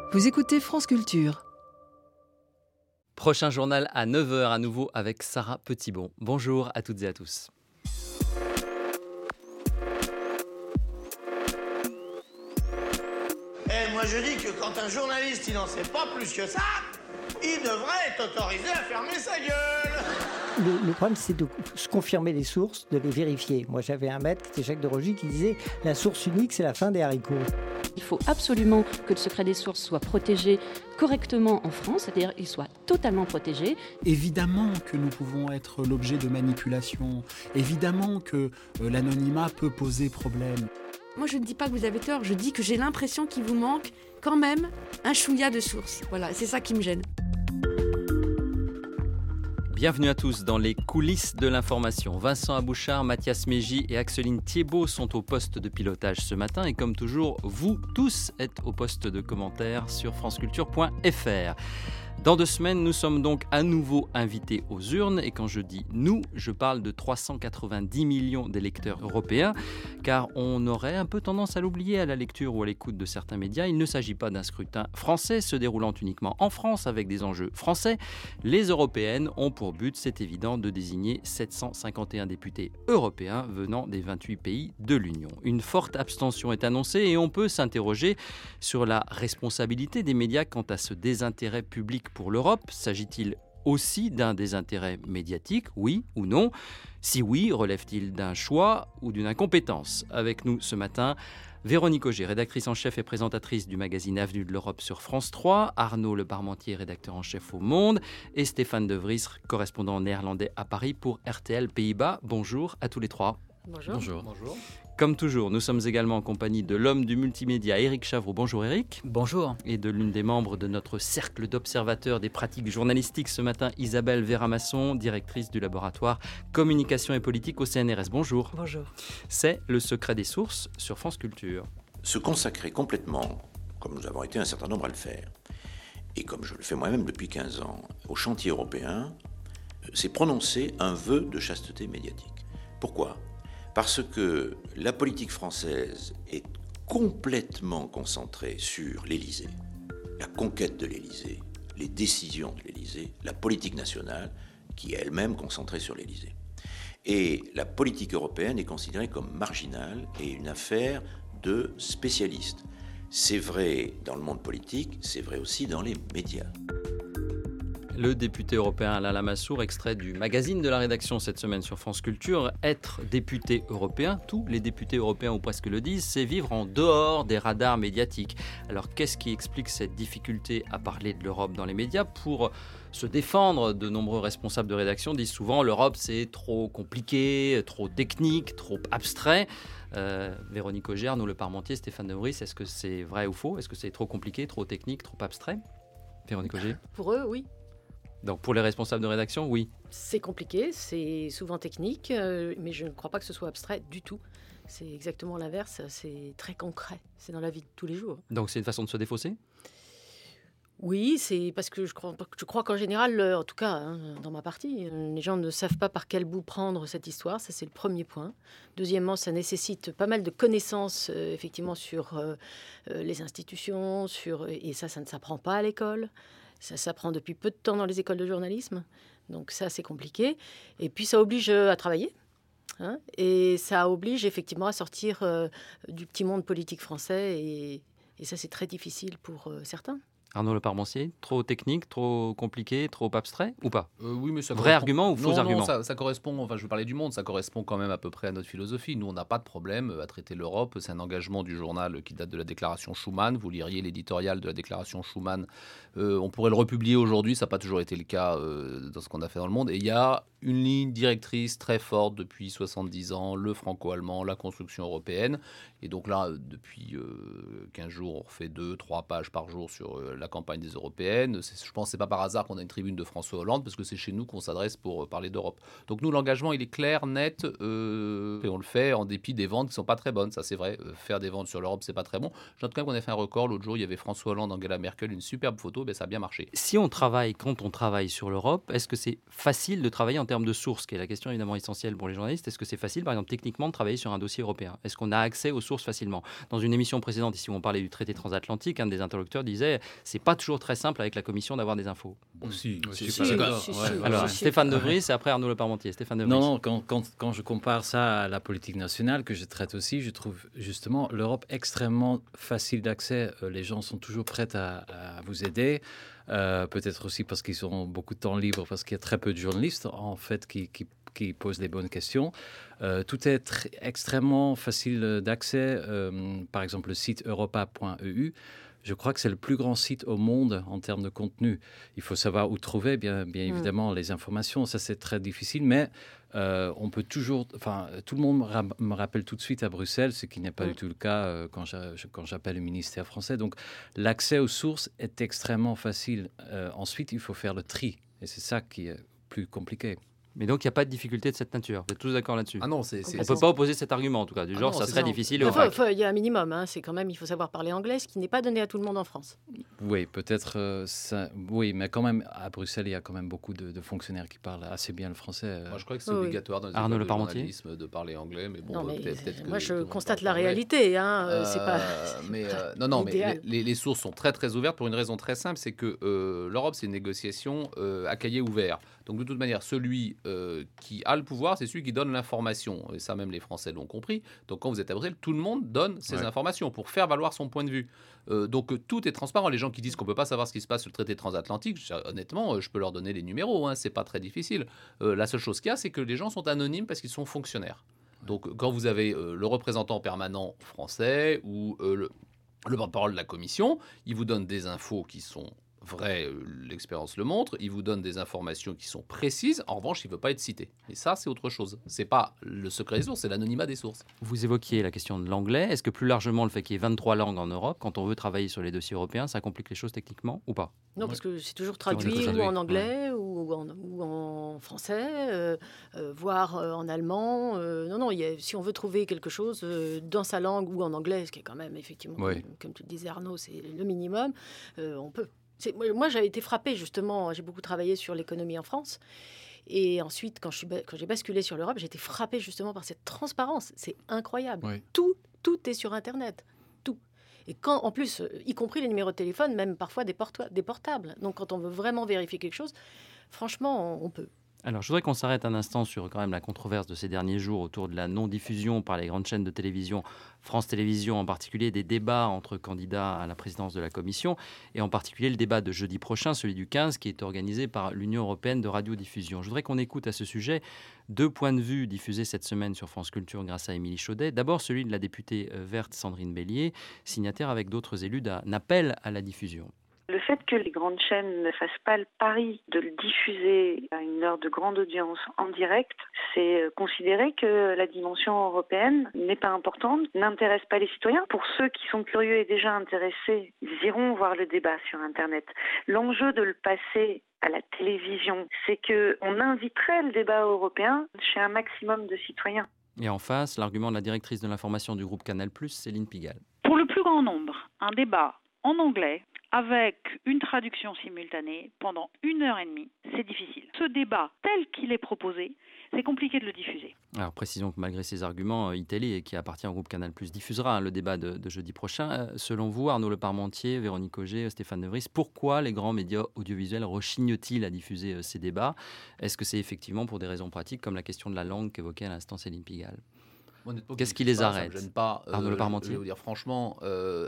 Vous écoutez France Culture. Prochain journal à 9h à nouveau avec Sarah Petitbon. Bonjour à toutes et à tous. Moi je dis que quand un journaliste il n'en sait pas plus que ça, il devrait être autorisé à fermer sa gueule. Le problème, c'est de se confirmer les sources, de les vérifier. Moi, j'avais un maître, c'était Jacques de Rogy, qui disait « La source unique, c'est la fin des haricots ». Il faut absolument que le secret des sources soit protégé correctement en France, c'est-à-dire qu'il soit totalement protégé. Évidemment que nous pouvons être l'objet de manipulation. Évidemment que l'anonymat peut poser problème. Moi, je ne dis pas que vous avez tort, je dis que j'ai l'impression qu'il vous manque quand même un chouïa de sources. Voilà, c'est ça qui me gêne. Bienvenue à tous dans les coulisses de l'information. Vincent Abouchard, Mathias Mégy et Axeline Thiebaud sont au poste de pilotage ce matin et comme toujours, vous tous êtes au poste de commentaires sur franceculture.fr. Dans 2 semaines, nous sommes donc à nouveau invités aux urnes et quand je dis « nous », je parle de 390 millions d'électeurs européens car on aurait un peu tendance à l'oublier à la lecture ou à l'écoute de certains médias. Il ne s'agit pas d'un scrutin français se déroulant uniquement en France avec des enjeux français. Les européennes ont pour but, c'est évident, de désigner 751 députés européens venant des 28 pays de l'Union. Une forte abstention est annoncée et on peut s'interroger sur la responsabilité des médias quant à ce désintérêt public pour l'Europe. S'agit-il aussi d'un désintérêt médiatique, oui ou non ? Si oui, relève-t-il d'un choix ou d'une incompétence ? Avec nous ce matin, Véronique Auger, rédactrice en chef et présentatrice du magazine Avenue de l'Europe sur France 3, Arnaud Le Parmentier, rédacteur en chef au Monde, et Stéphane De Vries, correspondant néerlandais à Paris pour RTL Pays-Bas. Bonjour à tous les trois. Bonjour. Bonjour. Comme toujours, nous sommes également en compagnie de l'homme du multimédia, Éric Chavreau. Bonjour Éric. Bonjour. Et de l'une des membres de notre cercle d'observateurs des pratiques journalistiques ce matin, Isabelle Véramasson, directrice du laboratoire Communication et Politique au CNRS. Bonjour. Bonjour. C'est le secret des sources sur France Culture. Se consacrer complètement, comme nous avons été un certain nombre à le faire, et comme je le fais moi-même depuis 15 ans, au chantier européen, c'est prononcer un vœu de chasteté médiatique. Pourquoi ? Parce que la politique française est complètement concentrée sur l'Élysée, la conquête de l'Élysée, les décisions de l'Élysée, la politique nationale qui est elle-même concentrée sur l'Élysée. Et la politique européenne est considérée comme marginale et une affaire de spécialistes. C'est vrai dans le monde politique, c'est vrai aussi dans les médias. Le député européen Alain Lamassoure, extrait du magazine de la rédaction cette semaine sur France Culture. Être député européen, tous les députés européens ou presque le disent, c'est vivre en dehors des radars médiatiques. Alors qu'est-ce qui explique cette difficulté à parler de l'Europe dans les médias ? Pour se défendre, de nombreux responsables de rédaction disent souvent l'Europe c'est trop compliqué, trop technique, trop abstrait. Véronique Auger, Arnaud Le Parmentier, Stéphane De Vries, est-ce que c'est vrai ou faux ? Est-ce que c'est trop compliqué, trop technique, trop abstrait ? Véronique Auger ? Pour eux, oui. Donc pour les responsables de rédaction, oui. C'est compliqué, c'est souvent technique, mais je ne crois pas que ce soit abstrait du tout. C'est exactement l'inverse, c'est très concret, c'est dans la vie de tous les jours. Donc c'est une façon de se défausser ? Oui, c'est parce que je crois qu'en général, en tout cas dans ma partie, les gens ne savent pas par quel bout prendre cette histoire, ça c'est le premier point. Deuxièmement, ça nécessite pas mal de connaissances effectivement sur les institutions, et ça ne s'apprend pas à l'école. Ça s'apprend depuis peu de temps dans les écoles de journalisme, donc ça c'est compliqué. Et puis ça oblige à travailler, et ça oblige effectivement à sortir du petit monde politique français, et ça c'est très difficile pour certains. Arnaud Le Parmentier, trop technique, trop compliqué, trop abstrait ou pas ? Oui, mais ça Vrai argument ou faux argument ? Non, ça correspond, enfin je vais parler du Monde, ça correspond quand même à peu près à notre philosophie. Nous, on n'a pas de problème à traiter l'Europe, c'est un engagement du journal qui date de la déclaration Schuman. Vous liriez l'éditorial de la déclaration Schuman. On pourrait le republier aujourd'hui, ça n'a pas toujours été le cas dans ce qu'on a fait dans le monde. Et il y a une ligne directrice très forte depuis 70 ans, le franco-allemand, la construction européenne. Et donc là, depuis 15 jours, on refait 2-3 pages par jour sur la la campagne des européennes. Je pense que c'est pas par hasard qu'on a une tribune de François Hollande, parce que c'est chez nous qu'on s'adresse pour parler d'Europe. Donc nous, l'engagement, il est clair, net, et on le fait en dépit des ventes qui sont pas très bonnes. Ça, c'est vrai. Faire des ventes sur l'Europe, c'est pas très bon. Je note quand même qu'on a fait un record. L'autre jour, il y avait François Hollande, Angela Merkel, une superbe photo. Ça a bien marché. Quand on travaille sur l'Europe, est-ce que c'est facile de travailler en termes de sources, qui est la question évidemment essentielle pour les journalistes? Est-ce que c'est facile, par exemple, techniquement, de travailler sur un dossier européen? Est-ce qu'on a accès aux sources facilement? Dans une émission précédente, ici, où on parlait du traité transatlantique, un des interlocuteurs disait c'est pas toujours très simple avec la Commission d'avoir des infos. Alors, Stéphane De Vries et après Arnaud Leparmentier. Stéphane De Vries. Non, quand je compare ça à la politique nationale que je traite aussi, je trouve justement l'Europe extrêmement facile d'accès. Les gens sont toujours prêts à vous aider. Peut-être aussi parce qu'ils ont beaucoup de temps libre, parce qu'il y a très peu de journalistes en fait qui posent les bonnes questions. Tout est extrêmement facile d'accès. Par exemple, le site europa.eu. Je crois que c'est le plus grand site au monde en termes de contenu. Il faut savoir où trouver, bien évidemment, les informations. Ça, c'est très difficile, mais on peut toujours... tout le monde me rappelle tout de suite à Bruxelles, ce qui n'est pas du tout le cas quand j'appelle le ministère français. Donc, l'accès aux sources est extrêmement facile. Ensuite, il faut faire le tri. Et c'est ça qui est plus compliqué. Mais donc, il n'y a pas de difficulté de cette nature. Vous êtes tous d'accord là-dessus? Ah non, on ne peut pas opposer cet argument, en tout cas. Du genre, ça serait difficile. Il y a un minimum. C'est quand même, il faut savoir parler anglais, ce qui n'est pas donné à tout le monde en France. Oui, peut-être ça. Oui, mais quand même, à Bruxelles, il y a quand même beaucoup de fonctionnaires qui parlent assez bien le français. Moi, je crois que c'est obligatoire dans les Arnaud écoles de journalisme de parler anglais. Mais bon, non, mais peut-être moi, je constate la réalité. C'est pas. Mais les sources sont très, très ouvertes pour une raison très simple, c'est que l'Europe, c'est une négociation à cahier ouvert. Donc, de toute manière, celui qui a le pouvoir, c'est celui qui donne l'information. Et ça, même les Français l'ont compris. Donc, quand vous êtes à Bruxelles, tout le monde donne ses informations pour faire valoir son point de vue. Donc, tout est transparent. Les gens qui disent qu'on ne peut pas savoir ce qui se passe sur le traité transatlantique, honnêtement, je peux leur donner les numéros. C'est pas très difficile. La seule chose qu'il y a, c'est que les gens sont anonymes parce qu'ils sont fonctionnaires. Donc, quand vous avez le représentant permanent français ou le porte-parole de la Commission, il vous donne des infos qui sont vrai, l'expérience le montre, il vous donne des informations qui sont précises, en revanche, il ne veut pas être cité. Et ça, c'est autre chose. Ce n'est pas le secret des sources, c'est l'anonymat des sources. Vous évoquiez la question de l'anglais. Est-ce que plus largement, le fait qu'il y ait 23 langues en Europe, quand on veut travailler sur les dossiers européens, ça complique les choses techniquement ou pas? Non, parce que c'est toujours traduit ou en anglais ou en français, voire en allemand. Si on veut trouver quelque chose dans sa langue ou en anglais, ce qui est quand même, effectivement, comme tu le disais Arnaud, c'est le minimum, on peut. Moi, j'avais été frappée, justement, j'ai beaucoup travaillé sur l'économie en France. Et ensuite, quand j'ai basculé sur l'Europe, j'ai été frappée justement par cette transparence. C'est incroyable. Oui. Tout est sur Internet. Tout. Et quand, en plus, y compris les numéros de téléphone, même parfois des portables. Donc, quand on veut vraiment vérifier quelque chose, franchement, on peut. Alors, je voudrais qu'on s'arrête un instant sur quand même la controverse de ces derniers jours autour de la non-diffusion par les grandes chaînes de télévision, France Télévisions en particulier, des débats entre candidats à la présidence de la Commission, et en particulier le débat de jeudi prochain, celui du 15, qui est organisé par l'Union européenne de radiodiffusion. Je voudrais qu'on écoute à ce sujet 2 points de vue diffusés cette semaine sur France Culture grâce à Émilie Chaudet. D'abord, celui de la députée verte Sandrine Bélier, signataire avec d'autres élus d'un appel à la diffusion. Le fait que les grandes chaînes ne fassent pas le pari de le diffuser à une heure de grande audience en direct, c'est considérer que la dimension européenne n'est pas importante, n'intéresse pas les citoyens. Pour ceux qui sont curieux et déjà intéressés, ils iront voir le débat sur Internet. L'enjeu de le passer à la télévision, c'est qu'on inviterait le débat européen chez un maximum de citoyens. Et en face, l'argument de la directrice de l'information du groupe Canal+, Céline Pigalle. Pour le plus grand nombre, un débat en anglais avec une traduction simultanée pendant 1h30, c'est difficile. Ce débat, tel qu'il est proposé, c'est compliqué de le diffuser. Alors précisons que malgré ces arguments, Italie, qui appartient au groupe Canal+, diffusera le débat de jeudi prochain. Selon vous, Arnaud Leparmentier, Véronique Auger, Stéphane De Vries, pourquoi les grands médias audiovisuels rechignent-ils à diffuser ces débats? Est-ce que c'est effectivement pour des raisons pratiques, comme la question de la langue qu'évoquait à l'instant Céline Pigalle? Qu'est-ce qui les arrête? Ça me gêne pas. Arnaud Leparmentier. Je vais vous dire franchement,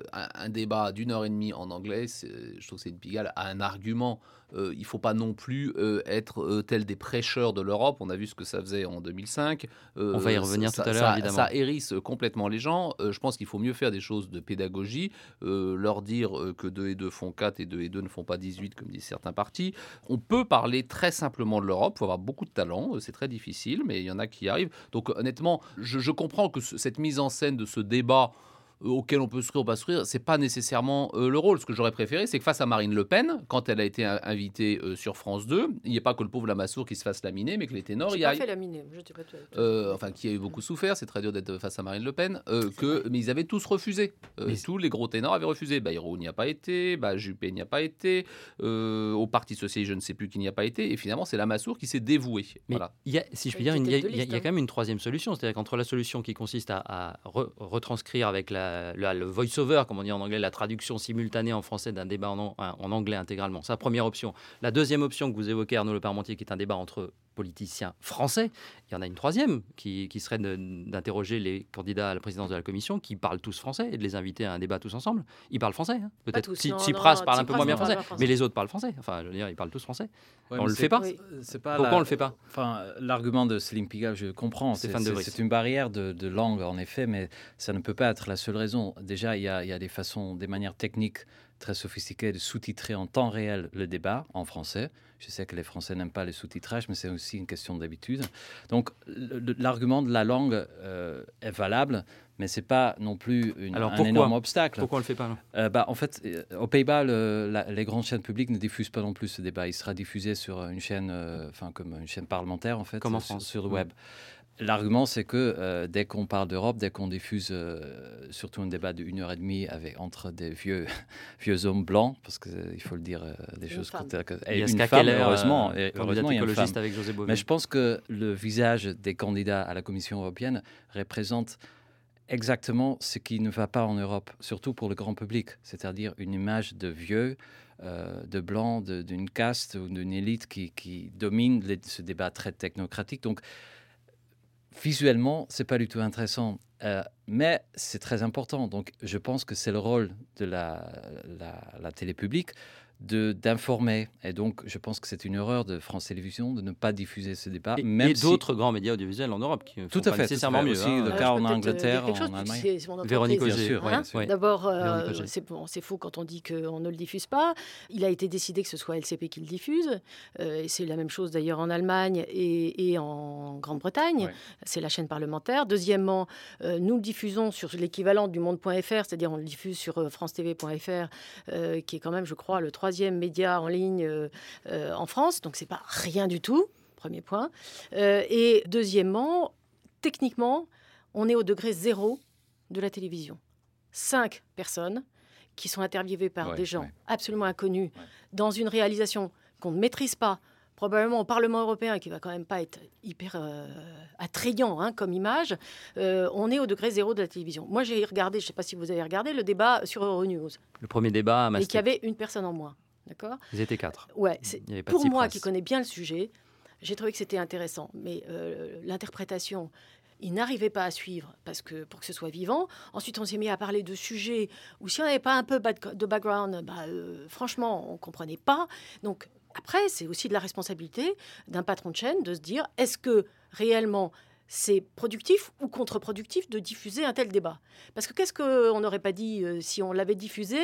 un débat d'1h30 en anglais, je trouve que Céline Pigalle a un argument. Il ne faut pas non plus être tel des prêcheurs de l'Europe. On a vu ce que ça faisait en 2005. On va y revenir tout à l'heure, évidemment. Ça hérisse complètement les gens. Je pense qu'il faut mieux faire des choses de pédagogie, leur dire que 2 et 2 font 4 et 2 et 2 ne font pas 18, comme disent certains partis. On peut parler très simplement de l'Europe. Il faut avoir beaucoup de talent. C'est très difficile, mais il y en a qui y arrivent. Donc honnêtement, je comprends que cette mise en scène de ce débat auquel on peut sourire ou pas sourire, c'est pas nécessairement le rôle. Ce que j'aurais préféré, c'est que face à Marine Le Pen, quand elle a été invitée sur France 2, il n'y ait pas que le pauvre Lamassoure qui se fasse laminer, mais que les ténors y aillent. J'ai pas fait laminer, je t'ai pas enfin, qui a eu beaucoup souffert, c'est très dur d'être face à Marine Le Pen, mais ils avaient tous refusé. Tous les gros ténors avaient refusé. Bayrou n'y a pas été, Juppé n'y a pas été, au Parti Socialiste, je ne sais plus qui n'y a pas été, et finalement, c'est Lamassoure qui s'est dévoué. Mais voilà. si je puis dire, il y a quand même une troisième solution, c'est-à-dire qu'entre la solution qui consiste à retranscrire avec le voice-over, comme on dit en anglais, la traduction simultanée en français d'un débat en anglais intégralement. C'est la première option. La deuxième option que vous évoquez, Arnaud Le Parmentier, qui est un débat entre politiciens français, il y en a une troisième qui serait d'interroger les candidats à la présidence de la Commission qui parlent tous français et de les inviter à un débat tous ensemble. Ils parlent français, hein. Peut-être Tsipras parle un peu moins bien français, mais les autres parlent français. Enfin, je veux dire, ils parlent tous français. On le fait pas. Pourquoi on le fait pas? Enfin, l'argument de Céline Pigalle, je comprends. C'est une barrière de langue, en effet, mais ça ne peut pas être la seule raison. Déjà, il y a des manières techniques très sophistiquées de sous-titrer en temps réel le débat en français. Je sais que les Français n'aiment pas les sous-titrages, mais c'est aussi une question d'habitude. Donc, l'argument de la langue est valable, mais c'est pas non plus un énorme obstacle. Pourquoi on le fait pas? En fait, aux Pays-Bas, les grandes chaînes publiques ne diffusent pas non plus ce débat. Il sera diffusé sur une chaîne, comme une chaîne parlementaire en fait, comme en France, sur le web. L'argument, c'est que dès qu'on parle d'Europe, dès qu'on diffuse surtout un débat de 1h30 entre des vieux hommes blancs, parce qu'il faut le dire, des choses et une femme, Keller, heureusement, il y a une femme. Avec José Bové. Mais je pense que le visage des candidats à la Commission européenne représente exactement ce qui ne va pas en Europe, surtout pour le grand public, c'est-à-dire une image de vieux, de blanc, d'une caste ou d'une élite qui domine ce débat très technocratique. Donc, visuellement, c'est pas du tout intéressant, mais c'est très important. Donc, je pense que c'est le rôle de la télé publique d'informer. Et donc, je pense que c'est une erreur de France Télévisions de ne pas diffuser ce débat. Et d'autres grands médias audiovisuels en Europe qui font pas nécessairement mieux. Aussi le cas en Angleterre, en Allemagne. Véronique Auger. D'abord, c'est faux quand on dit qu'on ne le diffuse pas. Il a été décidé que ce soit LCP qui le diffuse. Et c'est la même chose d'ailleurs en Allemagne et en Grande-Bretagne. Ouais. C'est la chaîne parlementaire. Deuxièmement, nous le diffusons sur l'équivalent du Monde.fr, c'est-à-dire on le diffuse sur francetv.fr, qui est quand même, je crois, le troisième média en ligne en France, donc c'est pas rien du tout, premier point. Et deuxièmement, techniquement, on est au degré 0 de la télévision. 5 personnes qui sont interviewées par des gens absolument inconnus dans une réalisation qu'on ne maîtrise pas, probablement au Parlement européen, qui va quand même pas être hyper attrayant comme image, on est au degré 0 de la télévision. Moi, j'ai regardé, je ne sais pas si vous avez regardé, le débat sur Euronews. Le premier débat à Maastricht. Et qu'il y avait une personne en moins. D'accord ? Ils étaient 4. Ouais, pour moi qui connais bien le sujet, j'ai trouvé que c'était intéressant. Mais l'interprétation, ils n'arrivaient pas à suivre pour que ce soit vivant. Ensuite, on s'est mis à parler de sujets où si on n'avait pas un peu de background, franchement, on ne comprenait pas. Donc, après, c'est aussi de la responsabilité d'un patron de chaîne de se dire, est-ce que réellement c'est productif ou contre-productif de diffuser un tel débat? Parce que qu'est-ce qu'on n'aurait pas dit si on l'avait diffusé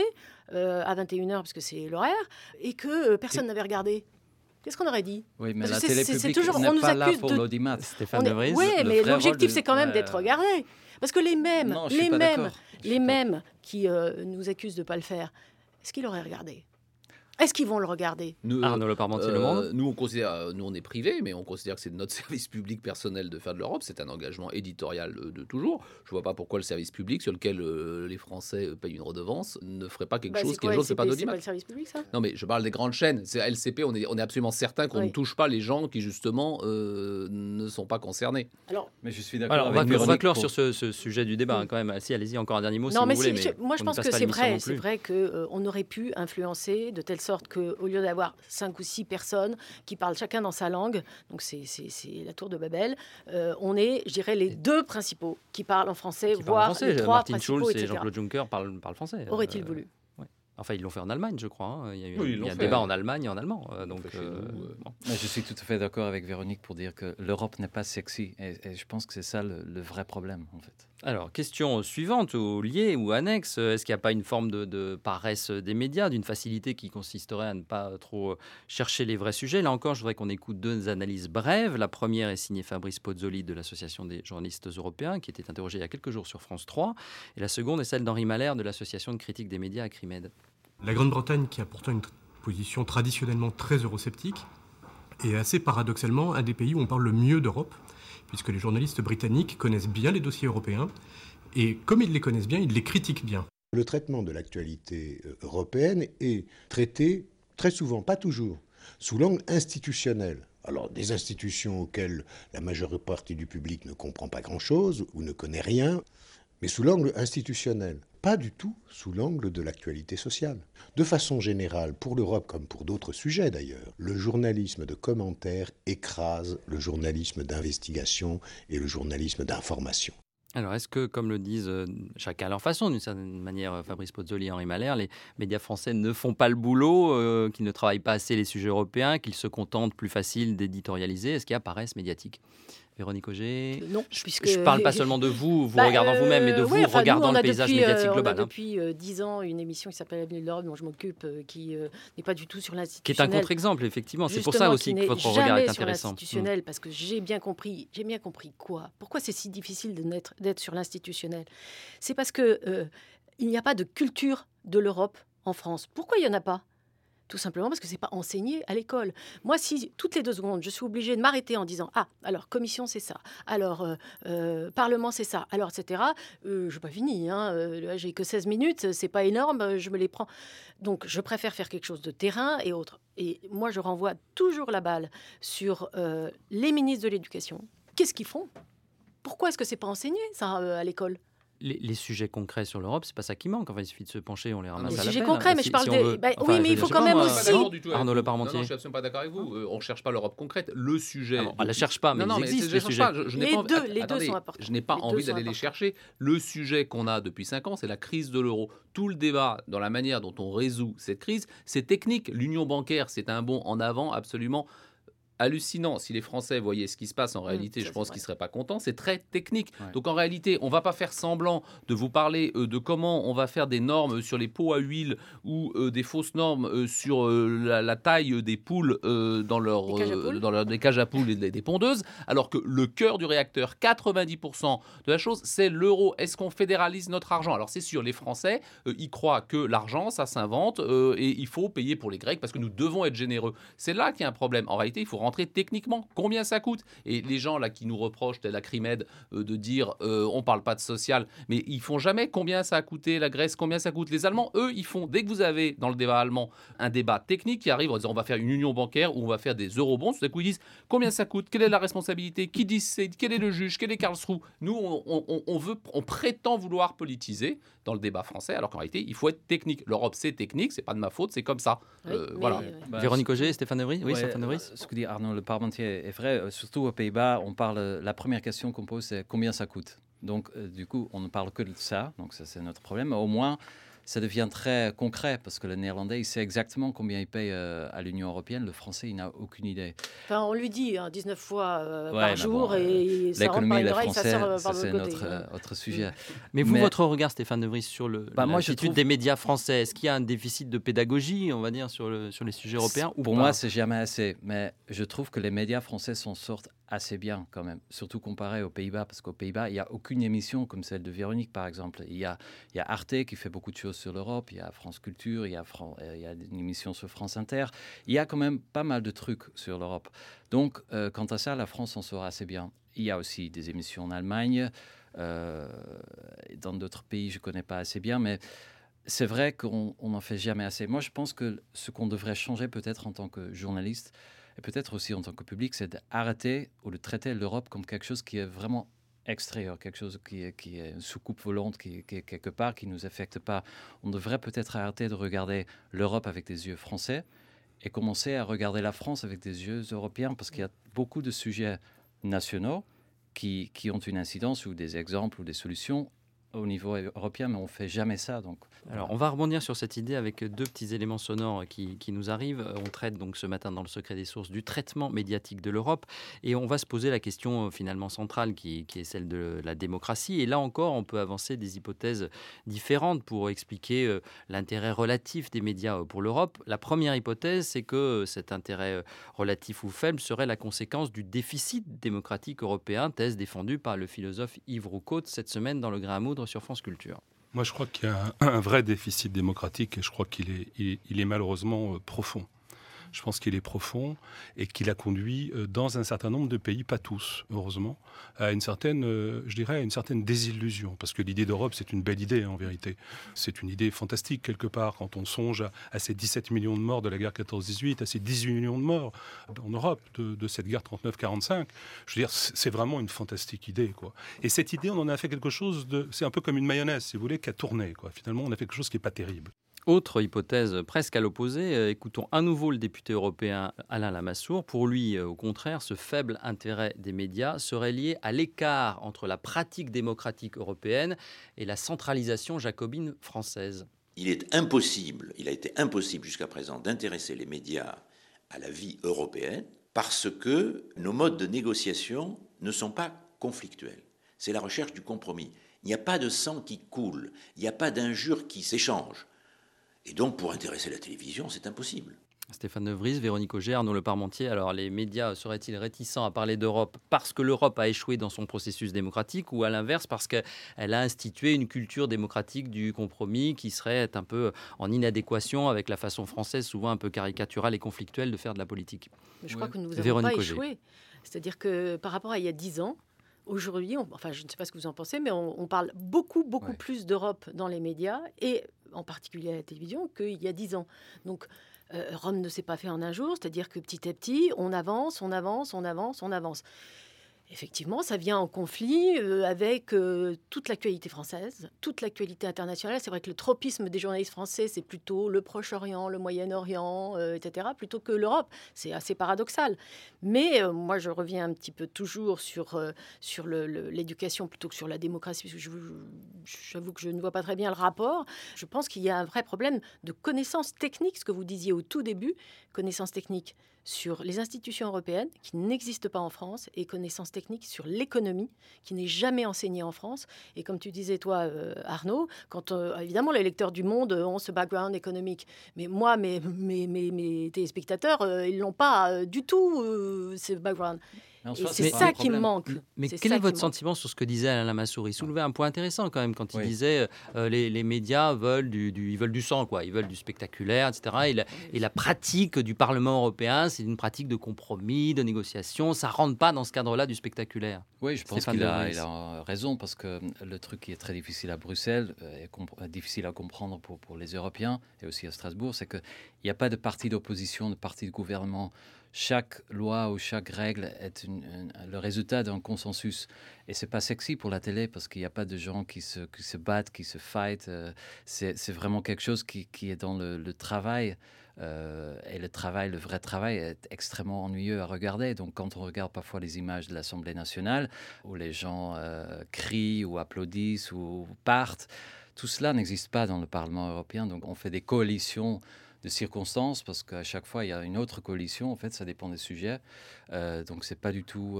à 21h, parce que c'est l'horaire, et que personne n'avait regardé? Qu'est-ce qu'on aurait dit? Oui, mais la télé publique n'est pas là pour l'audimat. Stéphane De Vries. Oui, mais l'objectif, c'est quand même d'être regardé. Parce que les mêmes qui nous accusent de ne pas le faire, est-ce qu'ils l'auraient regardé? Est-ce qu'ils vont le regarder? Arnaud Le Parmentier, Le Monde. Nous, on est privé, mais on considère que c'est notre service public personnel de faire de l'Europe. C'est un engagement éditorial de toujours. Je ne vois pas pourquoi le service public, sur lequel les Français payent une redevance, ne ferait pas quelque chose qui ne fait pas d'audimat. C'est pas le service public, ça? Non, mais je parle des grandes chaînes. C'est LCP, on est absolument certain qu'on ne touche pas les gens qui, justement, ne sont pas concernés. Alors, mais je suis d'accord. On va clore sur ce sujet du débat, quand même. Si, allez-y, encore un dernier mot, si vous voulez. Moi, je pense que c'est vrai. C'est vrai qu'on aurait pu influencer de telle sorte qu'au lieu d'avoir 5 ou 6 personnes qui parlent chacun dans sa langue, donc c'est la tour de Babel, on est, je dirais, les 2 principaux qui parlent en français, voire les 3 Martin principaux, Schulz etc. et Jean-Claude Juncker parlent français. Aurait-il voulu? Enfin, ils l'ont fait en Allemagne, je crois. Il y a un débat en Allemagne et en allemand. Mais je suis tout à fait d'accord avec Véronique pour dire que l'Europe n'est pas sexy. Et je pense que c'est ça le vrai problème, en fait. Alors, question suivante, ou liée ou annexe, est-ce qu'il n'y a pas une forme de paresse des médias, d'une facilité qui consisterait à ne pas trop chercher les vrais sujets? Là encore, je voudrais qu'on écoute 2 analyses brèves. La première est signée Fabrice Pozzoli de l'Association des journalistes européens, qui était interrogé il y a quelques jours sur France 3. Et la seconde est celle d'Henri Malher de l'Association de critique des médias Acrimed. La Grande-Bretagne, qui a pourtant une position traditionnellement très eurosceptique, est assez paradoxalement un des pays où on parle le mieux d'Europe, puisque les journalistes britanniques connaissent bien les dossiers européens, et comme ils les connaissent bien, ils les critiquent bien. Le traitement de l'actualité européenne est traité très souvent, pas toujours, sous l'angle institutionnel. Alors, des institutions auxquelles la majeure partie du public ne comprend pas grand-chose ou ne connaît rien, mais sous l'angle institutionnel, pas du tout sous l'angle de l'actualité sociale. De façon générale, pour l'Europe comme pour d'autres sujets d'ailleurs, le journalisme de commentaire écrase le journalisme d'investigation et le journalisme d'information. Alors, est-ce que, comme le disent chacun à leur façon, d'une certaine manière, Fabrice Pozzoli et Henri Malher, les médias français ne font pas le boulot, qu'ils ne travaillent pas assez les sujets européens, qu'ils se contentent plus facile d'éditorialiser? Est-ce qu'il y a paresse médiatique? Véronique Auger? Non, puisque je ne parle pas seulement de vous regardant vous-même, mais de vous regardant le paysage médiatique global. On a depuis 10 ans une émission qui s'appelle Avenue de l'Europe, dont je m'occupe, qui n'est pas du tout sur l'institutionnel. Qui est un contre-exemple, effectivement. C'est pour ça aussi que votre regard est intéressant. L'institutionnel, parce que j'ai bien compris quoi. Pourquoi c'est si difficile d'être sur l'institutionnel? C'est parce que il n'y a pas de culture de l'Europe en France. Pourquoi il n'y en a pas? Tout simplement parce que ce n'est pas enseigné à l'école. Moi, si toutes les 2 secondes, je suis obligée de m'arrêter en disant « Ah, alors, commission, c'est ça. Alors, parlement, c'est ça. Alors, etc. » Je n'ai pas fini. J'ai que 16 minutes. Ce n'est pas énorme. Je me les prends. Donc, je préfère faire quelque chose de terrain et autres. Et moi, je renvoie toujours la balle sur les ministres de l'Éducation. Qu'est-ce qu'ils font? Pourquoi est-ce que ce n'est pas enseigné, ça, à l'école? Les sujets concrets sur l'Europe, c'est pas ça qui manque. Enfin, il suffit de se pencher, on les ramasse à la pelle. Les sujets concrets, mais je parle des... oui, mais il faut quand même aussi... Arnaud Le Parmentier. Non, je suis absolument pas d'accord avec vous. On ne cherche pas l'Europe concrète. Le sujet... on ne la cherche pas, mais ils existent, les sujets. Les deux sont importants. Je n'ai pas envie d'aller les chercher. Le sujet qu'on a depuis 5 ans, c'est la crise de l'euro. Tout le débat dans la manière dont on résout cette crise, c'est technique. L'union bancaire, c'est un bond en avant absolument hallucinant. Si les Français voyaient ce qui se passe en réalité, je pense qu'ils ne seraient pas contents. C'est très technique. Ouais. Donc en réalité, on ne va pas faire semblant de vous parler de comment on va faire des normes sur les pots à huile ou des fausses normes sur la taille des poules dans des cages à poules et des pondeuses, alors que le cœur du réacteur, 90% de la chose, c'est l'euro. Est-ce qu'on fédéralise notre argent? Alors c'est sûr, les Français, ils croient que l'argent, ça s'invente et il faut payer pour les Grecs parce que nous devons être généreux. C'est là qu'il y a un problème. En réalité, il faut rentrer techniquement. Combien ça coûte? Et les gens là qui nous reprochent, tel Acrimed, de dire on parle pas de social, mais ils font jamais combien ça a coûté la Grèce, combien ça coûte les Allemands. Eux, ils font, dès que vous avez dans le débat allemand un débat technique qui arrive en disant on va faire une union bancaire ou on va faire des eurobonds, tout à coup ils disent combien ça coûte, quelle est la responsabilité, qui décide, quel est le juge, quel est Karlsruhe. Nous, on prétend vouloir politiser dans le débat français, alors qu'en réalité, il faut être technique. L'Europe, c'est technique, c'est pas de ma faute, c'est comme ça. Voilà. Véronique Auger, Stéphane Evry. Oui, Stéphane Evry. Ce que dit Arnaud Le Parmentier est vrai. Surtout aux Pays-Bas, on parle. La première question qu'on pose, c'est combien ça coûte. Donc, du coup, on ne parle que de ça. Donc, ça, c'est notre problème. Mais au moins, ça devient très concret parce que le Néerlandais, il sait exactement combien il paye à l'Union européenne. Le Français, il n'a aucune idée. Enfin, on lui dit 19 fois par jour et ça rentre par une oreille, ça sort par l'autre côté. C'est notre sujet. Mais vous, votre regard, Stéphane De Vries, sur l'attitude des médias français, est-ce qu'il y a un déficit de pédagogie, on va dire, sur les sujets européens ou Pour moi, c'est jamais assez. Mais je trouve que les médias français s'en sortent assez bien quand même, surtout comparé aux Pays-Bas, parce qu'aux Pays-Bas, il n'y a aucune émission comme celle de Véronique, par exemple. Il y a Arte qui fait beaucoup de choses sur l'Europe, il y a France Culture, il y a une émission sur France Inter. Il y a quand même pas mal de trucs sur l'Europe. Donc, quant à ça, la France s'en sort assez bien. Il y a aussi des émissions en Allemagne, dans d'autres pays, je ne connais pas assez bien, mais c'est vrai qu'on n'en fait jamais assez. Moi, je pense que ce qu'on devrait changer peut-être en tant que journaliste, et peut-être aussi en tant que public, c'est d'arrêter ou de traiter l'Europe comme quelque chose qui est vraiment extérieur, quelque chose qui est une soucoupe volante, qui est quelque part, qui ne nous affecte pas. On devrait peut-être arrêter de regarder l'Europe avec des yeux français et commencer à regarder la France avec des yeux européens, parce qu'il y a beaucoup de sujets nationaux qui ont une incidence ou des exemples ou des solutions au niveau européen, mais on ne fait jamais ça. Donc. Alors, on va rebondir sur cette idée avec 2 petits éléments sonores qui nous arrivent. On traite donc ce matin dans le secret des sources du traitement médiatique de l'Europe et on va se poser la question finalement centrale qui est celle de la démocratie. Et là encore, on peut avancer des hypothèses différentes pour expliquer l'intérêt relatif des médias pour l'Europe. La première hypothèse, c'est que cet intérêt relatif ou faible serait la conséquence du déficit démocratique européen, thèse défendue par le philosophe Yves Roucault cette semaine dans Le Grain à moudre sur France Culture. Moi, je crois qu'il y a un vrai déficit démocratique et je crois qu'il est malheureusement profond. Je pense qu'il est profond et qu'il a conduit dans un certain nombre de pays, pas tous, heureusement, à une certaine désillusion. Parce que l'idée d'Europe, c'est une belle idée, en vérité. C'est une idée fantastique, quelque part, quand on songe à ces 17 millions de morts de la guerre 14-18, à ces 18 millions de morts en Europe de cette guerre 39-45. Je veux dire, c'est vraiment une fantastique idée, quoi. Et cette idée, on en a fait quelque chose c'est un peu comme une mayonnaise, si vous voulez, qui a tourné, quoi. Finalement, on a fait quelque chose qui n'est pas terrible. Autre hypothèse presque à l'opposé, écoutons à nouveau le député européen Alain Lamassoure. Pour lui, au contraire, ce faible intérêt des médias serait lié à l'écart entre la pratique démocratique européenne et la centralisation jacobine française. Il a été impossible jusqu'à présent d'intéresser les médias à la vie européenne parce que nos modes de négociation ne sont pas conflictuels. C'est la recherche du compromis. Il n'y a pas de sang qui coule, il n'y a pas d'injures qui s'échangent. Et donc, pour intéresser la télévision, c'est impossible. Stéphane Vries, Véronique Auger, Arnaud Leparmentier. Alors, les médias seraient-ils réticents à parler d'Europe parce que l'Europe a échoué dans son processus démocratique ou à l'inverse parce qu'elle a institué une culture démocratique du compromis qui serait un peu en inadéquation avec la façon française, souvent un peu caricaturale et conflictuelle, de faire de la politique? Je crois que nous n'avons pas échoué. C'est-à-dire que par rapport à il y a 10 ans, aujourd'hui, je ne sais pas ce que vous en pensez, mais on parle beaucoup plus d'Europe dans les médias et en particulier à la télévision qu'il y a 10 ans. Donc, Rome ne s'est pas fait en un jour, c'est-à-dire que petit à petit, on avance. Effectivement, ça vient en conflit avec toute l'actualité française, toute l'actualité internationale. C'est vrai que le tropisme des journalistes français, c'est plutôt le Proche-Orient, le Moyen-Orient, etc., plutôt que l'Europe. C'est assez paradoxal. Mais moi, je reviens un petit peu toujours sur l'éducation plutôt que sur la démocratie, parce que j'avoue que je ne vois pas très bien le rapport. Je pense qu'il y a un vrai problème de connaissances techniques, ce que vous disiez au tout début, connaissances techniques sur les institutions européennes qui n'existent pas en France et connaissances techniques sur l'économie qui n'est jamais enseignée en France. Et comme tu disais, toi, Arnaud, quand évidemment les lecteurs du Monde ont ce background économique, mais moi, mes téléspectateurs, ils n'ont pas du tout ce background. Et c'est ça qui me manque. Mais quel est votre sentiment sur ce que disait Alain Lamassoure? Il soulevait un point intéressant quand même quand il disait les médias veulent du sang, quoi. Ils veulent du spectaculaire, etc. Et la pratique du Parlement européen, c'est une pratique de compromis, de négociation. Ça ne rentre pas dans ce cadre-là du spectaculaire. Oui, je pense qu'il a raison parce que le truc qui est très difficile à Bruxelles et difficile à comprendre pour les Européens et aussi à Strasbourg, c'est qu'il n'y a pas de parti d'opposition, de parti de gouvernement. Chaque loi ou chaque règle est le résultat d'un consensus. Et ce n'est pas sexy pour la télé parce qu'il n'y a pas de gens qui se battent, qui se fight. C'est vraiment quelque chose qui est dans le travail. Et le vrai travail est extrêmement ennuyeux à regarder. Donc quand on regarde parfois les images de l'Assemblée nationale où les gens crient ou applaudissent ou partent, tout cela n'existe pas dans le Parlement européen. Donc on fait des coalitions de circonstances, parce qu'à chaque fois, il y a une autre coalition. En fait, ça dépend des sujets. Donc, ce n'est pas du tout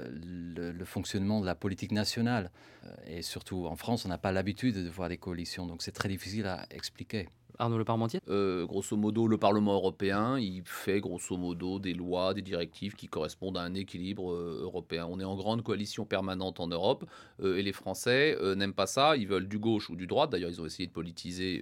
le fonctionnement de la politique nationale. Et surtout, en France, on n'a pas l'habitude de voir des coalitions. Donc, c'est très difficile à expliquer. Arnaud Leparmentier ? Grosso modo, le Parlement européen, il fait grosso modo des lois, des directives qui correspondent à un équilibre européen. On est en grande coalition permanente en Europe et les Français n'aiment pas ça. Ils veulent du gauche ou du droite. D'ailleurs, ils ont essayé de politiser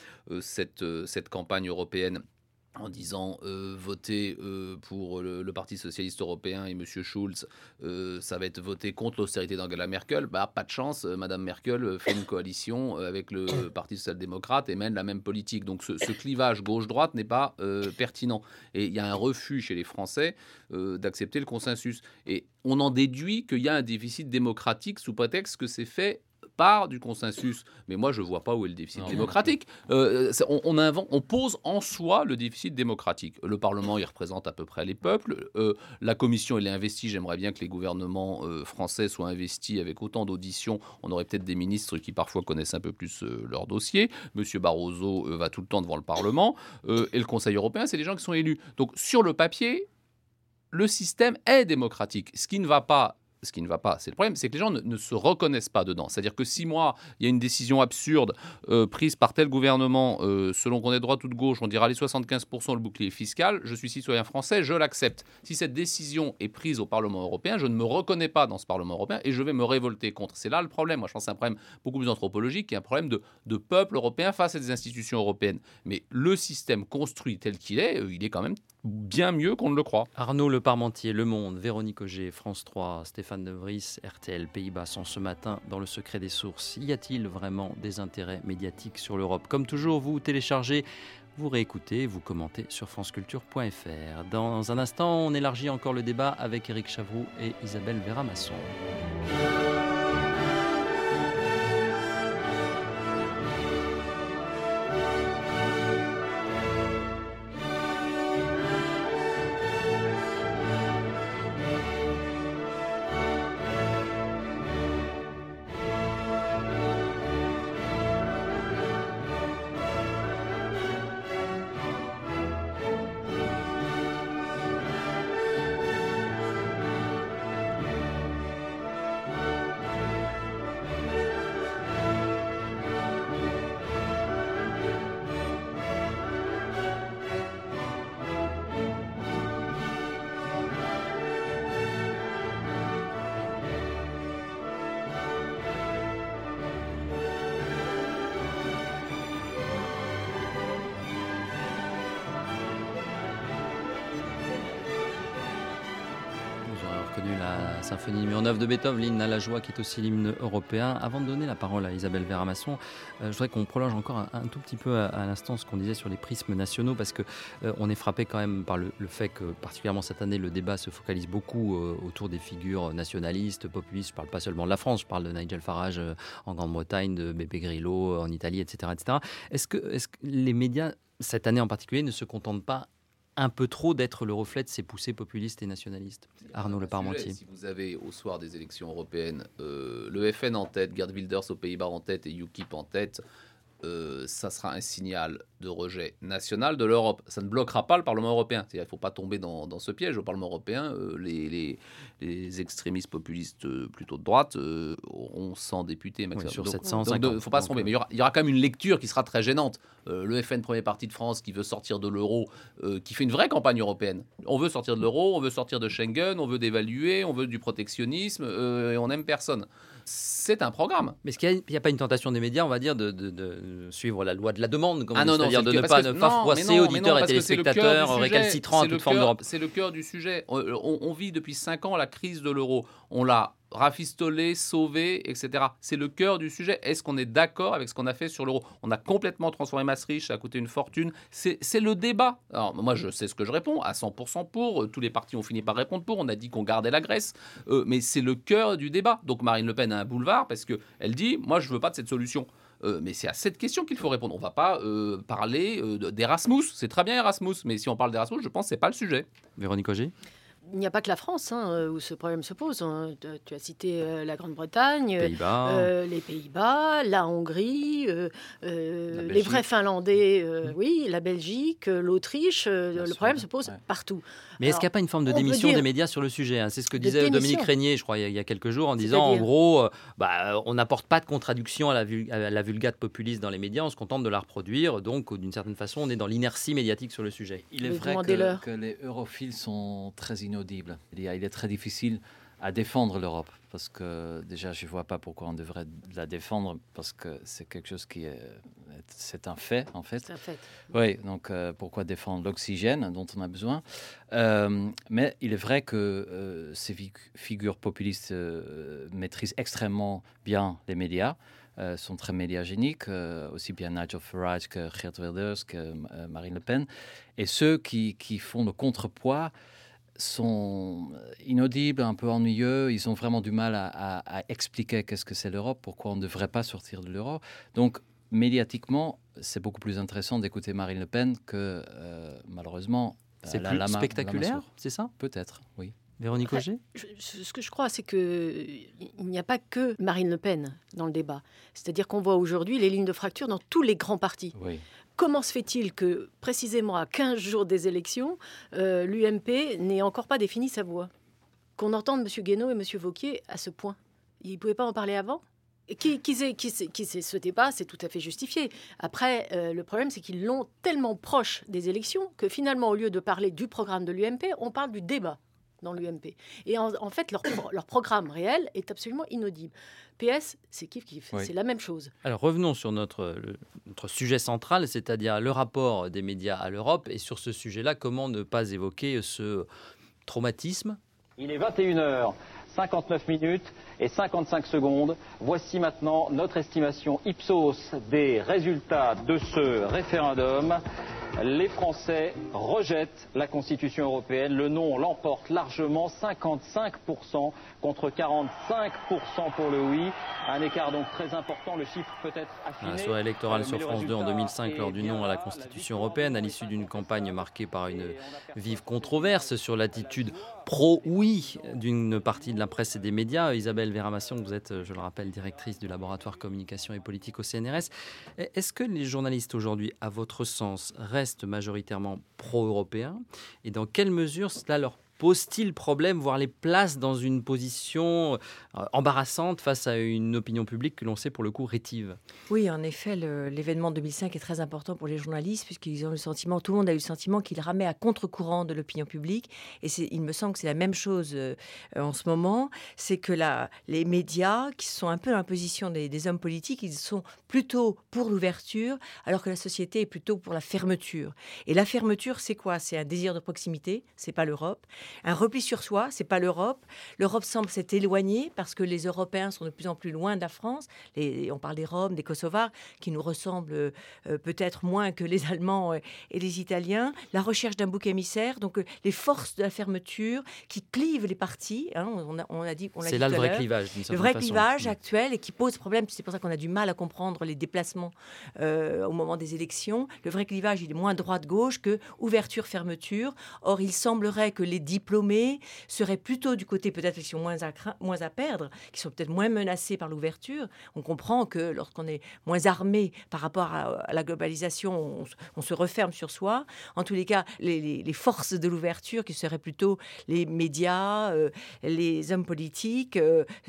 cette campagne européenne en disant voter pour le Parti socialiste européen et M. Schulz, ça va être voter contre l'austérité d'Angela Merkel. Pas de chance, Mme Merkel fait une coalition avec le Parti social-démocrate et mène la même politique. Donc ce clivage gauche-droite n'est pas pertinent. Et il y a un refus chez les Français d'accepter le consensus. Et on en déduit qu'il y a un déficit démocratique sous prétexte que c'est fait part du consensus. Mais moi, je ne vois pas où est le déficit démocratique. On pose en soi le déficit démocratique. Le Parlement, il représente à peu près les peuples. La Commission, elle est investie. J'aimerais bien que les gouvernements français soient investis avec autant d'auditions. On aurait peut-être des ministres qui parfois connaissent un peu plus leur dossier. Monsieur Barroso va tout le temps devant le Parlement. Et le Conseil européen, c'est des gens qui sont élus. Donc, sur le papier, le système est démocratique. Ce qui ne va pas, c'est le problème, c'est que les gens ne se reconnaissent pas dedans. C'est-à-dire que si moi, il y a une décision absurde prise par tel gouvernement, selon qu'on est de droite ou de gauche, on dira allez 75% le bouclier fiscal, je suis citoyen français, je l'accepte. Si cette décision est prise au Parlement européen, je ne me reconnais pas dans ce Parlement européen et je vais me révolter contre. C'est là le problème. Moi, je pense que c'est un problème beaucoup plus anthropologique, qui est un problème de peuple européen face à des institutions européennes. Mais le système construit tel qu'il est, il est quand même bien mieux qu'on ne le croit. Arnaud Le Parmentier, Le Monde, Véronique Auger, France 3, Stéphane De Vries, RTL, Pays-Bas sont ce matin dans le secret des sources. Y a-t-il vraiment des intérêts médiatiques sur l'Europe ? Comme toujours, vous téléchargez, vous réécoutez, vous commentez sur franceculture.fr. Dans un instant, on élargit encore le débat avec Éric Chavroux et Isabelle Vera-Masson. La symphonie numéro 9 de Beethoven, l'hymne à la joie qui est aussi l'hymne européen. Avant de donner la parole à Isabelle Vera-Masson, je voudrais qu'on prolonge encore un tout petit peu à l'instant ce qu'on disait sur les prismes nationaux, parce qu'on est frappé quand même par le fait que particulièrement cette année le débat se focalise beaucoup autour des figures nationalistes, populistes. Je ne parle pas seulement de la France, je parle de Nigel Farage en Grande-Bretagne, de Beppe Grillo en Italie, etc. etc. Est-ce que les médias, cette année en particulier, ne se contentent pas un peu trop d'être le reflet de ces poussées populistes et nationalistes? Arnaud Le Parmentier. Si vous avez au soir des élections européennes le FN en tête, Geert Wilders aux Pays-Bas en tête et UKIP en tête, ça sera un signal de rejet national de l'Europe. Ça ne bloquera pas le Parlement européen. Il ne faut pas tomber dans ce piège. Au Parlement européen, les extrémistes populistes plutôt de droite auront 100 députés maximum. Sur donc, 750. Il ne faut pas se tromper. Mais il y aura quand même une lecture qui sera très gênante. Le FN, premier parti de France, qui veut sortir de l'euro, qui fait une vraie campagne européenne. On veut sortir de l'euro, on veut sortir de Schengen, on veut dévaluer, on veut du protectionnisme, et on n'aime personne. C'est un programme. Mais est-ce qu'il n'y a pas une tentation des médias, on va dire, de suivre la loi de la demande, c'est-à-dire de ne pas froisser auditeurs et téléspectateurs récalcitrants à toute forme d'Europe? C'est le cœur du sujet. On vit depuis 5 ans la crise de l'euro. On l'a rafistolé, sauvé, etc. C'est le cœur du sujet. Est-ce qu'on est d'accord avec ce qu'on a fait sur l'euro? On a complètement transformé Maastricht, ça a coûté une fortune. C'est le débat. Alors moi, je sais ce que je réponds, à 100% pour. Tous les partis ont fini par répondre pour. On a dit qu'on gardait la Grèce. Mais c'est le cœur du débat. Donc Marine Le Pen a un boulevard parce qu'elle dit, moi, je ne veux pas de cette solution. Mais c'est à cette question qu'il faut répondre. On ne va pas parler d'Erasmus. C'est très bien Erasmus, mais si on parle d'Erasmus, je pense que ce n'est pas le sujet. Véronique Auger. Il n'y a pas que la France où ce problème se pose. Tu as cité la Grande-Bretagne, les Pays-Bas, la Hongrie, les vrais Finlandais, oui, la Belgique, l'Autriche. Le problème se pose partout. Mais est-ce qu'il n'y a pas une forme de démission des médias sur le sujet? C'est ce que disait Dominique Régnier, je crois, il y a quelques jours, en disant, en gros, on n'apporte pas de contradiction à la vulgate populiste dans les médias, on se contente de la reproduire. Donc, d'une certaine façon, on est dans l'inertie médiatique sur le sujet. Il est vrai que les europhiles sont très inaudibles. Il est très difficile à défendre l'Europe, parce que déjà, je ne vois pas pourquoi on devrait la défendre, parce que c'est quelque chose qui est... C'est un fait, en fait. C'est un fait. Oui, donc pourquoi défendre l'oxygène dont on a besoin? Mais il est vrai que ces figures populistes maîtrisent extrêmement bien les médias, sont très médiagéniques, aussi bien Nigel Farage que Geert Wilders, que Marine Le Pen. Et ceux qui font le contrepoids sont inaudibles, un peu ennuyeux. Ils ont vraiment du mal à expliquer qu'est-ce que c'est l'Europe, pourquoi on ne devrait pas sortir de l'euro. Donc, médiatiquement, c'est beaucoup plus intéressant d'écouter Marine Le Pen que, malheureusement... C'est plus spectaculaire, c'est ça ? Peut-être, oui. Véronique Auger ? Ce que je crois, c'est qu'il n'y a pas que Marine Le Pen dans le débat. C'est-à-dire qu'on voit aujourd'hui les lignes de fracture dans tous les grands partis. Oui. Comment se fait-il que, précisément à 15 jours des élections, l'UMP n'ait encore pas défini sa voix ? Qu'on entende M. Guénaud et M. Wauquiez à ce point. Ils ne pouvaient pas en parler avant ? Qui c'est ce débat, c'est tout à fait justifié. Après, le problème, c'est qu'ils l'ont tellement proche des élections que finalement, au lieu de parler du programme de l'UMP, on parle du débat dans l'UMP. Et en fait, leur programme réel est absolument inaudible. PS, c'est kiff-kiff, oui. C'est la même chose. Alors revenons sur notre sujet central, c'est-à-dire le rapport des médias à l'Europe. Et sur ce sujet-là, comment ne pas évoquer ce traumatisme ? Il est 21h. 59 minutes et 55 secondes. Voici maintenant notre estimation Ipsos des résultats de ce référendum. Les Français rejettent la Constitution européenne. Le non l'emporte largement, 55% contre 45% pour le oui. Un écart donc très important. Le chiffre peut être affiné. La soirée électorale sur France 2 en 2005 lors du non à la Constitution européenne, à l'issue d'une campagne marquée par une vive controverse sur l'attitude pro-oui d'une partie de la presse et des médias. Isabelle Véramassion, vous êtes, je le rappelle, directrice du laboratoire communication et politique au CNRS. Est-ce que les journalistes aujourd'hui, à votre sens, restent majoritairement pro-européens ? Et dans quelle mesure cela leur pose-t-il problème, voire les place dans une position embarrassante face à une opinion publique que l'on sait pour le coup rétive ? Oui, en effet, l'événement 2005 est très important pour les journalistes puisqu'ils ont le sentiment, tout le monde a eu le sentiment qu'il ramait à contre-courant de l'opinion publique. Et il me semble que c'est la même chose en ce moment. C'est que les médias, qui sont un peu dans la position des hommes politiques, ils sont plutôt pour l'ouverture, alors que la société est plutôt pour la fermeture. Et la fermeture, c'est quoi ? C'est un désir de proximité, c'est pas l'Europe. Un repli sur soi, c'est pas l'Europe. L'Europe semble s'être éloignée parce que les Européens sont de plus en plus loin de la France. On parle des Roms, des Kosovars, qui nous ressemblent peut-être moins que les Allemands et les Italiens. La recherche d'un bouc émissaire, donc les forces de la fermeture qui clivent les partis. Hein, on a dit, c'est là le vrai clivage, d'une certaine façon. Le vrai clivage actuel et qui pose problème. C'est pour ça qu'on a du mal à comprendre les déplacements au moment des élections. Le vrai clivage, il est moins droite-gauche que ouverture-fermeture. Or, il semblerait que les diplômés seraient plutôt du côté peut-être qui sont moins à perdre, qui sont peut-être moins menacés par l'ouverture. On comprend que lorsqu'on est moins armé par rapport à la globalisation, on se referme sur soi. En tous les cas, les forces de l'ouverture, qui seraient plutôt les médias, les hommes politiques,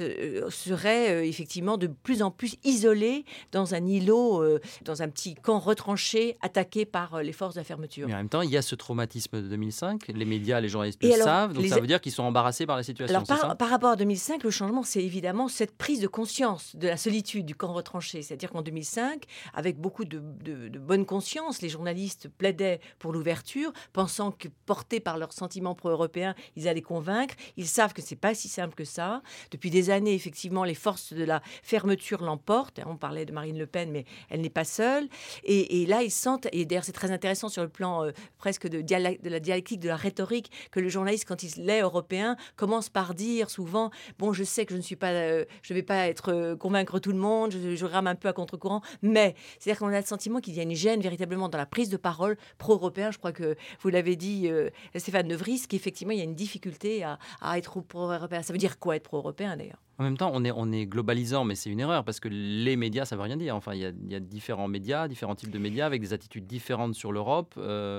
seraient effectivement de plus en plus isolés dans un îlot, dans un petit camp retranché, attaqué par les forces de la fermeture. Mais en même temps, il y a ce traumatisme de 2005. Les médias, les journalistes le savent, donc ça veut dire qu'ils sont embarrassés par la situation. Alors, par rapport à 2005, le changement, c'est évidemment cette prise de conscience de la solitude du camp retranché. C'est-à-dire qu'en 2005, avec beaucoup de bonne conscience, les journalistes plaidaient pour l'ouverture, pensant que, portés par leurs sentiments pro-européens, ils allaient convaincre. Ils savent que c'est pas si simple que ça. Depuis des années, effectivement, les forces de la fermeture l'emportent. On parlait de Marine Le Pen, mais elle n'est pas seule. Et là, ils sentent, et d'ailleurs, c'est très intéressant sur le plan presque de la dialectique, de la rhétorique, que le journaliste, quand il est européen, commence par dire souvent « Bon, je sais que je vais pas être convaincre tout le monde, je rame un peu à contre-courant, mais c'est-à-dire qu'on a le sentiment qu'il y a une gêne véritablement dans la prise de parole pro-européen. Je crois que vous l'avez dit, Stéphane De Vries, qu'effectivement, il y a une difficulté à être pro-européen. Ça veut dire quoi être pro-européen, d'ailleurs ? En même temps, on est globalisant, mais c'est une erreur, parce que les médias, ça ne veut rien dire. Enfin, il y a différents médias, différents types de médias, avec des attitudes différentes sur l'Europe.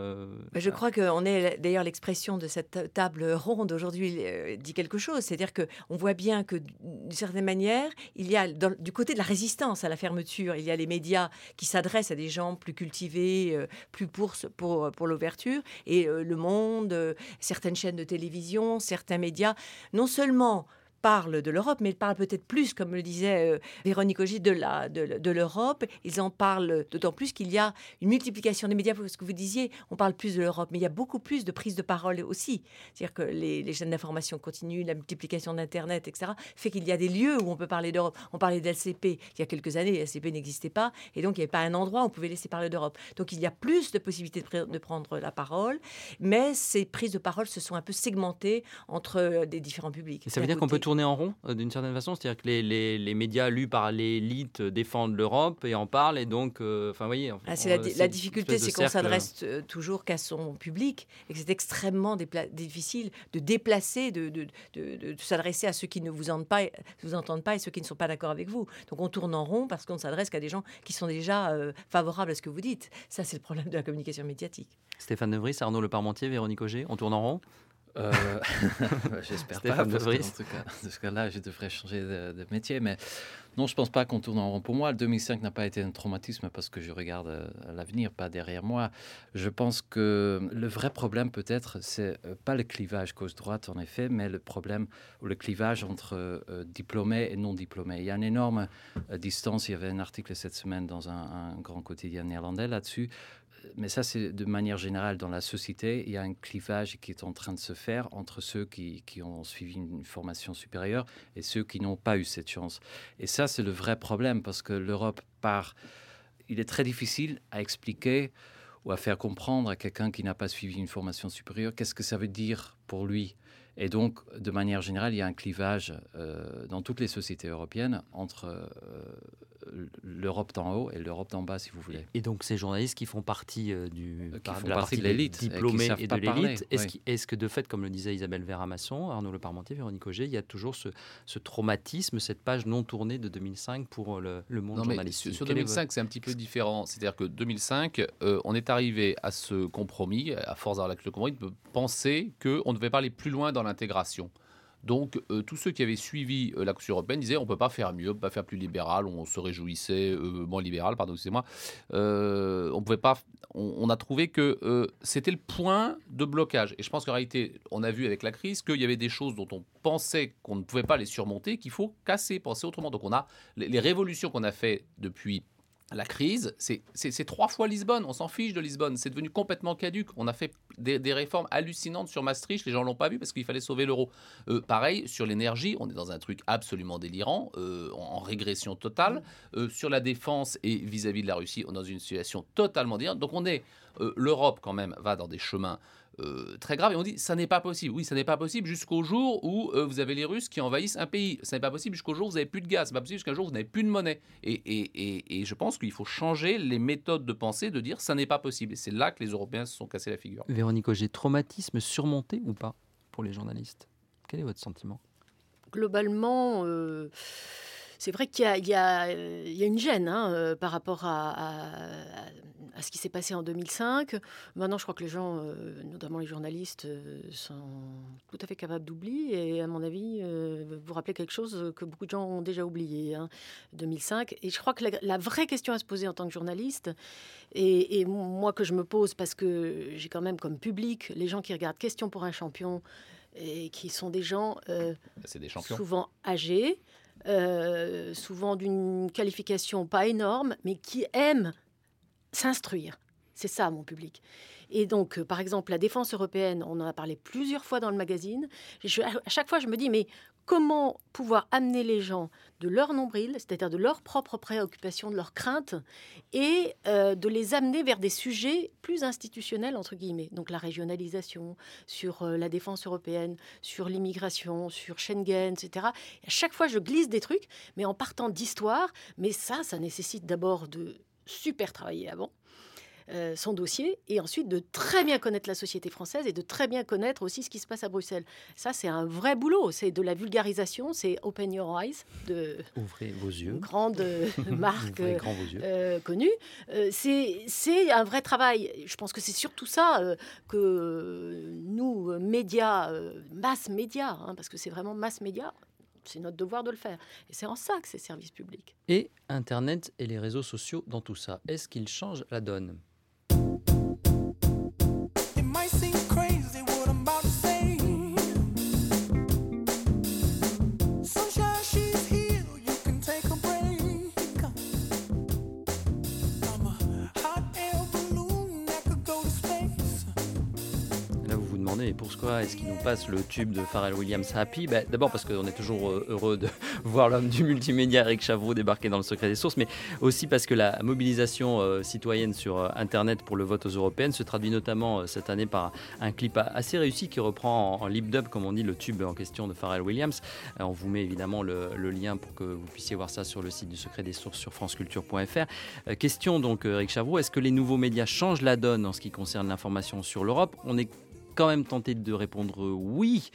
Je crois qu'on est, d'ailleurs, l'expression de cette table ronde aujourd'hui dit quelque chose. C'est-à-dire qu'on voit bien que, d'une certaine manière, il y a, du côté de la résistance à la fermeture, il y a les médias qui s'adressent à des gens plus cultivés, plus pour l'ouverture, et Le Monde, certaines chaînes de télévision, certains médias, non seulement parlent de l'Europe, mais ils parlent peut-être plus, comme le disait Véronique Augier, de l'Europe. Ils en parlent d'autant plus qu'il y a une multiplication des médias. Parce que vous disiez, on parle plus de l'Europe, mais il y a beaucoup plus de prise de parole aussi. C'est-à-dire que les chaînes d'information continuent, la multiplication d'Internet, etc., fait qu'il y a des lieux où on peut parler d'Europe. On parlait d'LCP il y a quelques années, LCP n'existait pas, et donc il n'y avait pas un endroit où on pouvait laisser parler d'Europe. Donc il y a plus de possibilités de prendre la parole, mais ces prises de parole se sont un peu segmentées entre des différents publics. Et ça veut dire qu'on peut tourner en rond d'une certaine façon, c'est-à-dire que les médias lus par l'élite défendent l'Europe et en parlent, et donc, voyez. La difficulté, c'est qu'on s'adresse toujours qu'à son public, et que c'est extrêmement difficile de déplacer, de s'adresser à ceux qui ne vous entendent pas et ceux qui ne sont pas d'accord avec vous. Donc on tourne en rond parce qu'on s'adresse qu'à des gens qui sont déjà favorables à ce que vous dites. Ça, c'est le problème de la communication médiatique. Stéphane De Vries, Arnaud Leparmentier, Véronique Augier, on tourne en rond? J'espère pas, parce que, en tout cas, dans ce cas-là, je devrais changer de métier. Mais non, je ne pense pas qu'on tourne en rond. Pour moi, le 2005 n'a pas été un traumatisme parce que je regarde à l'avenir, pas derrière moi. Je pense que le vrai problème, peut-être, c'est pas le clivage gauche-droite, en effet, mais le problème ou le clivage entre diplômés et non diplômés. Il y a une énorme distance. Il y avait un article cette semaine dans un grand quotidien néerlandais là-dessus. Mais ça, c'est de manière générale dans la société. Il y a un clivage qui est en train de se faire entre ceux qui ont suivi une formation supérieure et ceux qui n'ont pas eu cette chance. Et ça, c'est le vrai problème parce que l'Europe il est très difficile à expliquer ou à faire comprendre à quelqu'un qui n'a pas suivi une formation supérieure qu'est-ce que ça veut dire pour lui. Et donc, de manière générale, il y a un clivage dans toutes les sociétés européennes entre l'Europe d'en haut et l'Europe d'en bas, si vous voulez. Et donc, ces journalistes qui font partie de l'élite, diplômés et de l'élite, oui. est-ce que de fait, comme le disait Isabelle Véramasson, Arnaud Leparmentier, Véronique Augier, il y a toujours ce traumatisme, cette page non tournée de 2005 pour le monde journalistique? Sur 2005, c'est un petit peu différent. C'est-à-dire que 2005, on est arrivé à ce compromis, à force d'avoir le compromis, de penser qu'on ne devait pas aller plus loin dans l'intégration. Donc, tous ceux qui avaient suivi la Constitution européenne disaient on ne peut pas faire mieux, on ne peut pas faire plus libéral, on se réjouissait, moins libéral, pardon, excusez-moi. On pouvait pas. On a trouvé que c'était le point de blocage. Et je pense qu'en réalité, on a vu avec la crise qu'il y avait des choses dont on pensait qu'on ne pouvait pas les surmonter, qu'il faut casser, penser autrement. Donc, on a les révolutions qu'on a fait depuis la crise, c'est 3 fois Lisbonne. On s'en fiche de Lisbonne. C'est devenu complètement caduque. On a fait des réformes hallucinantes sur Maastricht. Les gens ne l'ont pas vu parce qu'il fallait sauver l'euro. Pareil, sur l'énergie, on est dans un truc absolument délirant, en régression totale. Sur la défense et vis-à-vis de la Russie, on est dans une situation totalement délirante. Donc l'Europe, quand même, va dans des chemins très grave et on dit ça n'est pas possible. Oui, ça n'est pas possible jusqu'au jour où vous avez les Russes qui envahissent un pays. Ça n'est pas possible jusqu'au jour où vous n'avez plus de gaz. C'est pas possible jusqu'à un jour où vous n'avez plus de monnaie. Et je pense qu'il faut changer les méthodes de pensée, de dire ça n'est pas possible. Et c'est là que les Européens se sont cassés la figure. Véronique Augier, traumatisme surmonté ou pas pour les journalistes? Quel est votre sentiment? Globalement, c'est vrai qu'il y a une gêne par rapport à ce qui s'est passé en 2005. Maintenant, je crois que les gens, notamment les journalistes, sont tout à fait capables d'oublier. Et à mon avis, vous rappelez quelque chose que beaucoup de gens ont déjà oublié, 2005. Et je crois que la vraie question à se poser en tant que journaliste, et moi que je me pose parce que j'ai quand même comme public les gens qui regardent Question pour un champion et qui sont des gens souvent âgés, souvent d'une qualification pas énorme, mais qui aiment s'instruire. C'est ça, mon public. Et donc, par exemple, la défense européenne, on en a parlé plusieurs fois dans le magazine. À chaque fois, je me dis, mais comment pouvoir amener les gens de leur nombril, c'est-à-dire de leurs propres préoccupations, de leurs craintes, et de les amener vers des sujets plus institutionnels, entre guillemets. Donc la régionalisation, sur la défense européenne, sur l'immigration, sur Schengen, etc. Et à chaque fois, je glisse des trucs, mais en partant d'histoire. Mais ça nécessite d'abord de super travailler avant son dossier et ensuite de très bien connaître la société française et de très bien connaître aussi ce qui se passe à Bruxelles. Ça, c'est un vrai boulot. C'est de la vulgarisation, c'est Open Your Eyes, ouvrez vos yeux, une grande marque connue. C'est un vrai travail. Je pense que c'est surtout ça que nous, médias, mass médias, parce que c'est vraiment mass médias, c'est notre devoir de le faire. Et c'est en ça que c'est service public. Et Internet et les réseaux sociaux dans tout ça, est-ce qu'ils changent la donne ? et pourquoi est-ce qu'il nous passe le tube de Pharrell Williams Happy ? D'abord parce qu'on est toujours heureux de voir l'homme du multimédia Éric Chavroux débarquer dans le secret des sources, mais aussi parce que la mobilisation citoyenne sur Internet pour le vote aux européennes se traduit notamment cette année par un clip assez réussi qui reprend en lip dub, comme on dit, le tube en question de Pharrell Williams. On vous met évidemment le lien pour que vous puissiez voir ça sur le site du secret des sources sur franceculture.fr. Question donc Éric Chavroux, est-ce que les nouveaux médias changent la donne en ce qui concerne l'information sur l'Europe ? On est quand même tenté de répondre oui,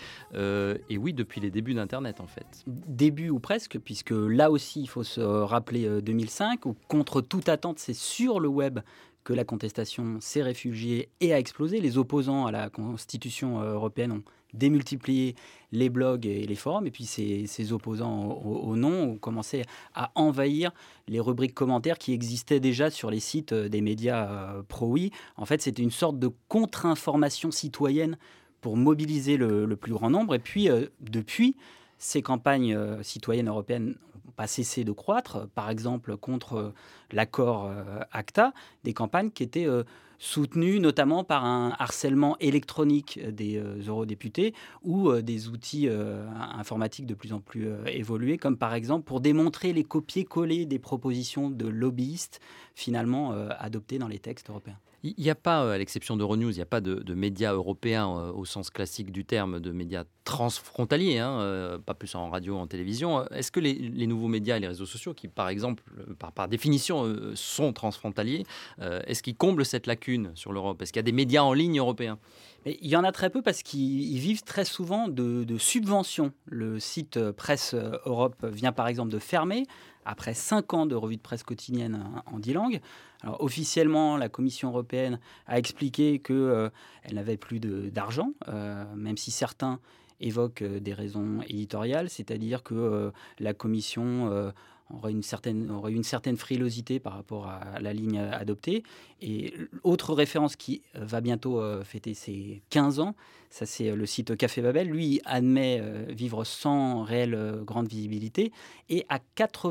et oui depuis les débuts d'Internet en fait. Début ou presque, puisque là aussi il faut se rappeler 2005, où contre toute attente c'est sur le web que la contestation s'est réfugiée et a explosé. Les opposants à la Constitution européenne ont démultiplié les blogs et les forums, et puis ces opposants au non ont commencé à envahir les rubriques commentaires qui existaient déjà sur les sites des médias pro-oui. En fait, c'était une sorte de contre-information citoyenne pour mobiliser le plus grand nombre. Et puis, depuis, ces campagnes citoyennes européennes n'ont pas cessé de croître. Par exemple, contre l'accord ACTA, des campagnes qui étaient soutenues notamment par un harcèlement électronique des eurodéputés ou des outils informatiques de plus en plus évolués, comme par exemple pour démontrer les copier-coller des propositions de lobbyistes finalement adoptées dans les textes européens. Il n'y a pas, à l'exception d'Euronews, il n'y a pas de médias européens au sens classique du terme, de médias transfrontaliers, pas plus en radio, en télévision. Est-ce que les nouveaux médias et les réseaux sociaux, qui par exemple, par définition, sont transfrontaliers, est-ce qu'ils comblent cette lacune sur l'Europe ? Est-ce qu'il y a des médias en ligne européens ? Mais il y en a très peu parce qu'ils vivent très souvent de subventions. Le site Presse Europe vient par exemple de fermer après 5 ans de revue de presse quotidienne en 10 langues. Alors, officiellement, la Commission européenne a expliqué qu'elle n'avait plus d'argent, même si certains évoquent des raisons éditoriales, c'est-à-dire que la Commission aurait eu une certaine frilosité par rapport à la ligne adoptée. Et autre référence qui va bientôt fêter ses 15 ans, ça c'est le site Café Babel. Lui admet vivre sans réelle grande visibilité et à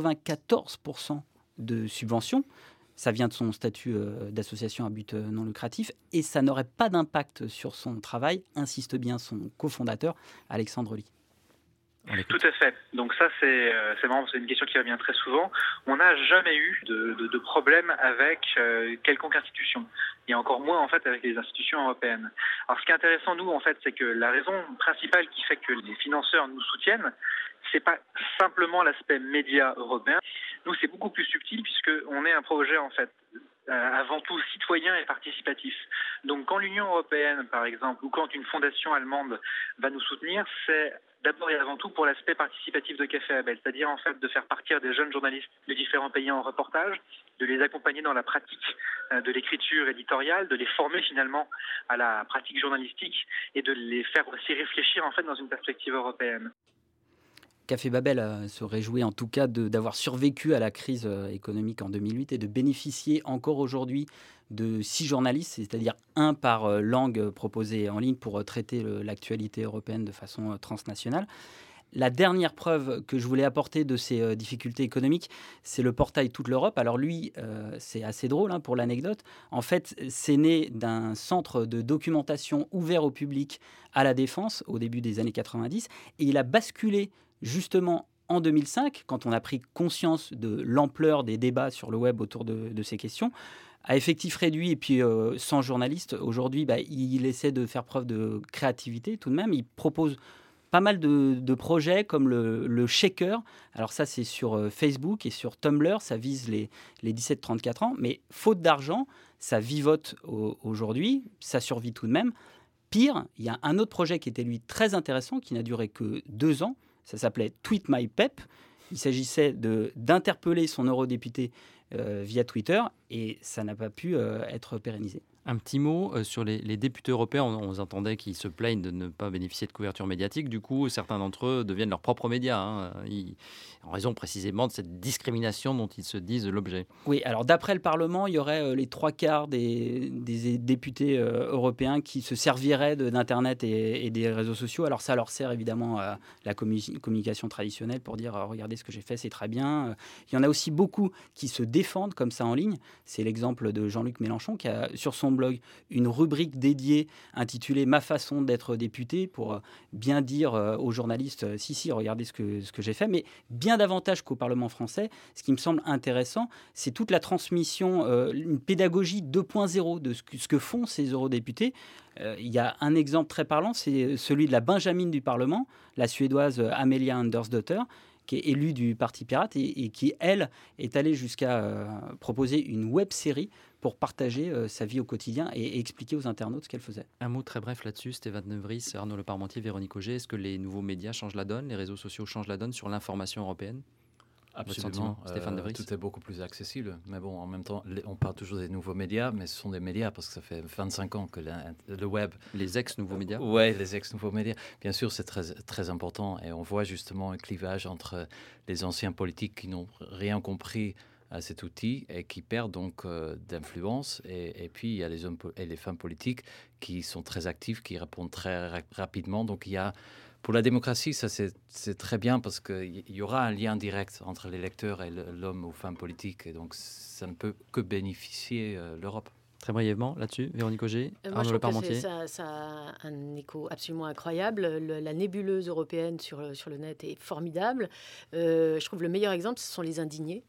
94% de subventions. Ça vient de son statut d'association à but non lucratif et ça n'aurait pas d'impact sur son travail, insiste bien son cofondateur, Alexandre Ly. Tout à fait. Donc ça, c'est marrant, c'est une question qui revient très souvent. On n'a jamais eu de problème avec quelconque institution. Et encore moins, en fait, avec les institutions européennes. Alors, ce qui est intéressant, nous, en fait, c'est que la raison principale qui fait que les financeurs nous soutiennent, c'est pas simplement l'aspect média européen. Nous, c'est beaucoup plus subtil puisqu'on est un projet, en fait, avant tout citoyen et participatif. Donc, quand l'Union européenne, par exemple, ou quand une fondation allemande va nous soutenir, c'est d'abord et avant tout pour l'aspect participatif de Café Babel, c'est-à-dire en fait de faire partir des jeunes journalistes de différents pays en reportage, de les accompagner dans la pratique de l'écriture éditoriale, de les former finalement à la pratique journalistique et de les faire aussi réfléchir en fait dans une perspective européenne. Café Babel se réjouit en tout cas d'avoir survécu à la crise économique en 2008 et de bénéficier encore aujourd'hui de 6 journalistes, c'est-à-dire 1 par langue proposée en ligne pour traiter l'actualité européenne de façon transnationale. La dernière preuve que je voulais apporter de ces difficultés économiques, c'est le portail Toute l'Europe. Alors lui, c'est assez drôle pour l'anecdote. En fait, c'est né d'un centre de documentation ouvert au public à La Défense au début des années 90 et il a basculé justement en 2005, quand on a pris conscience de l'ampleur des débats sur le web autour de ces questions, à effectif réduit et puis sans journaliste, aujourd'hui, il essaie de faire preuve de créativité tout de même. Il propose pas mal de projets comme le Shaker. Alors ça, c'est sur Facebook et sur Tumblr. Ça vise les 17-34 ans. Mais faute d'argent, ça vivote aujourd'hui. Ça survit tout de même. Pire, il y a un autre projet qui était, lui, très intéressant, qui n'a duré que 2 ans. Ça s'appelait Tweet My Pep. Il s'agissait d'interpeller son eurodéputé via Twitter et ça n'a pas pu être pérennisé. Un petit mot sur les députés européens. On entendait qu'ils se plaignent de ne pas bénéficier de couverture médiatique. Du coup, certains d'entre eux deviennent leurs propres médias, en raison précisément de cette discrimination dont ils se disent l'objet. Oui, alors d'après le Parlement, il y aurait les 3/4 des députés européens qui se serviraient d'Internet et des réseaux sociaux. Alors ça leur sert évidemment à la communication traditionnelle pour dire « Regardez ce que j'ai fait, c'est très bien ». Il y en a aussi beaucoup qui se défendent défendent comme ça en ligne. C'est l'exemple de Jean-Luc Mélenchon qui a sur son blog une rubrique dédiée intitulée « Ma façon d'être député » pour bien dire aux journalistes « Si, regardez ce que j'ai fait ». Mais bien davantage qu'au Parlement français, ce qui me semble intéressant, c'est toute la transmission, une pédagogie 2.0 de ce que font ces eurodéputés. Il y a un exemple très parlant, c'est celui de la Benjamine du Parlement, la Suédoise Amelia Andersdotter, qui est élue du Parti Pirate et qui, elle, est allée jusqu'à proposer une web-série pour partager sa vie au quotidien et expliquer aux internautes ce qu'elle faisait. Un mot très bref là-dessus, Stéphane De Vries, Arnaud Leparmentier, Véronique Auger. Est-ce que les nouveaux médias changent la donne, les réseaux sociaux changent la donne sur l'information européenne ? Absolument. Stéphane De Vries. Tout est beaucoup plus accessible. Mais bon, en même temps, on parle toujours des nouveaux médias, mais ce sont des médias parce que ça fait 25 ans que le web... Les ex-nouveaux médias ? Oui, les ex-nouveaux médias. Bien sûr, c'est très, très important. Et on voit justement un clivage entre les anciens politiques qui n'ont rien compris à cet outil et qui perdent donc d'influence. Et puis, il y a les hommes et les femmes politiques qui sont très actifs, qui répondent très rapidement. Donc, il y a... Pour la démocratie, ça c'est très bien parce qu'il y aura un lien direct entre l'électeur et l'homme ou femme politique. Et donc, ça ne peut que bénéficier l'Europe. Très brièvement, là-dessus, Véronique Auger, Arnaud Leparmentier. Ça a un écho absolument incroyable. La nébuleuse européenne sur le net est formidable. Je trouve le meilleur exemple, ce sont les indignés.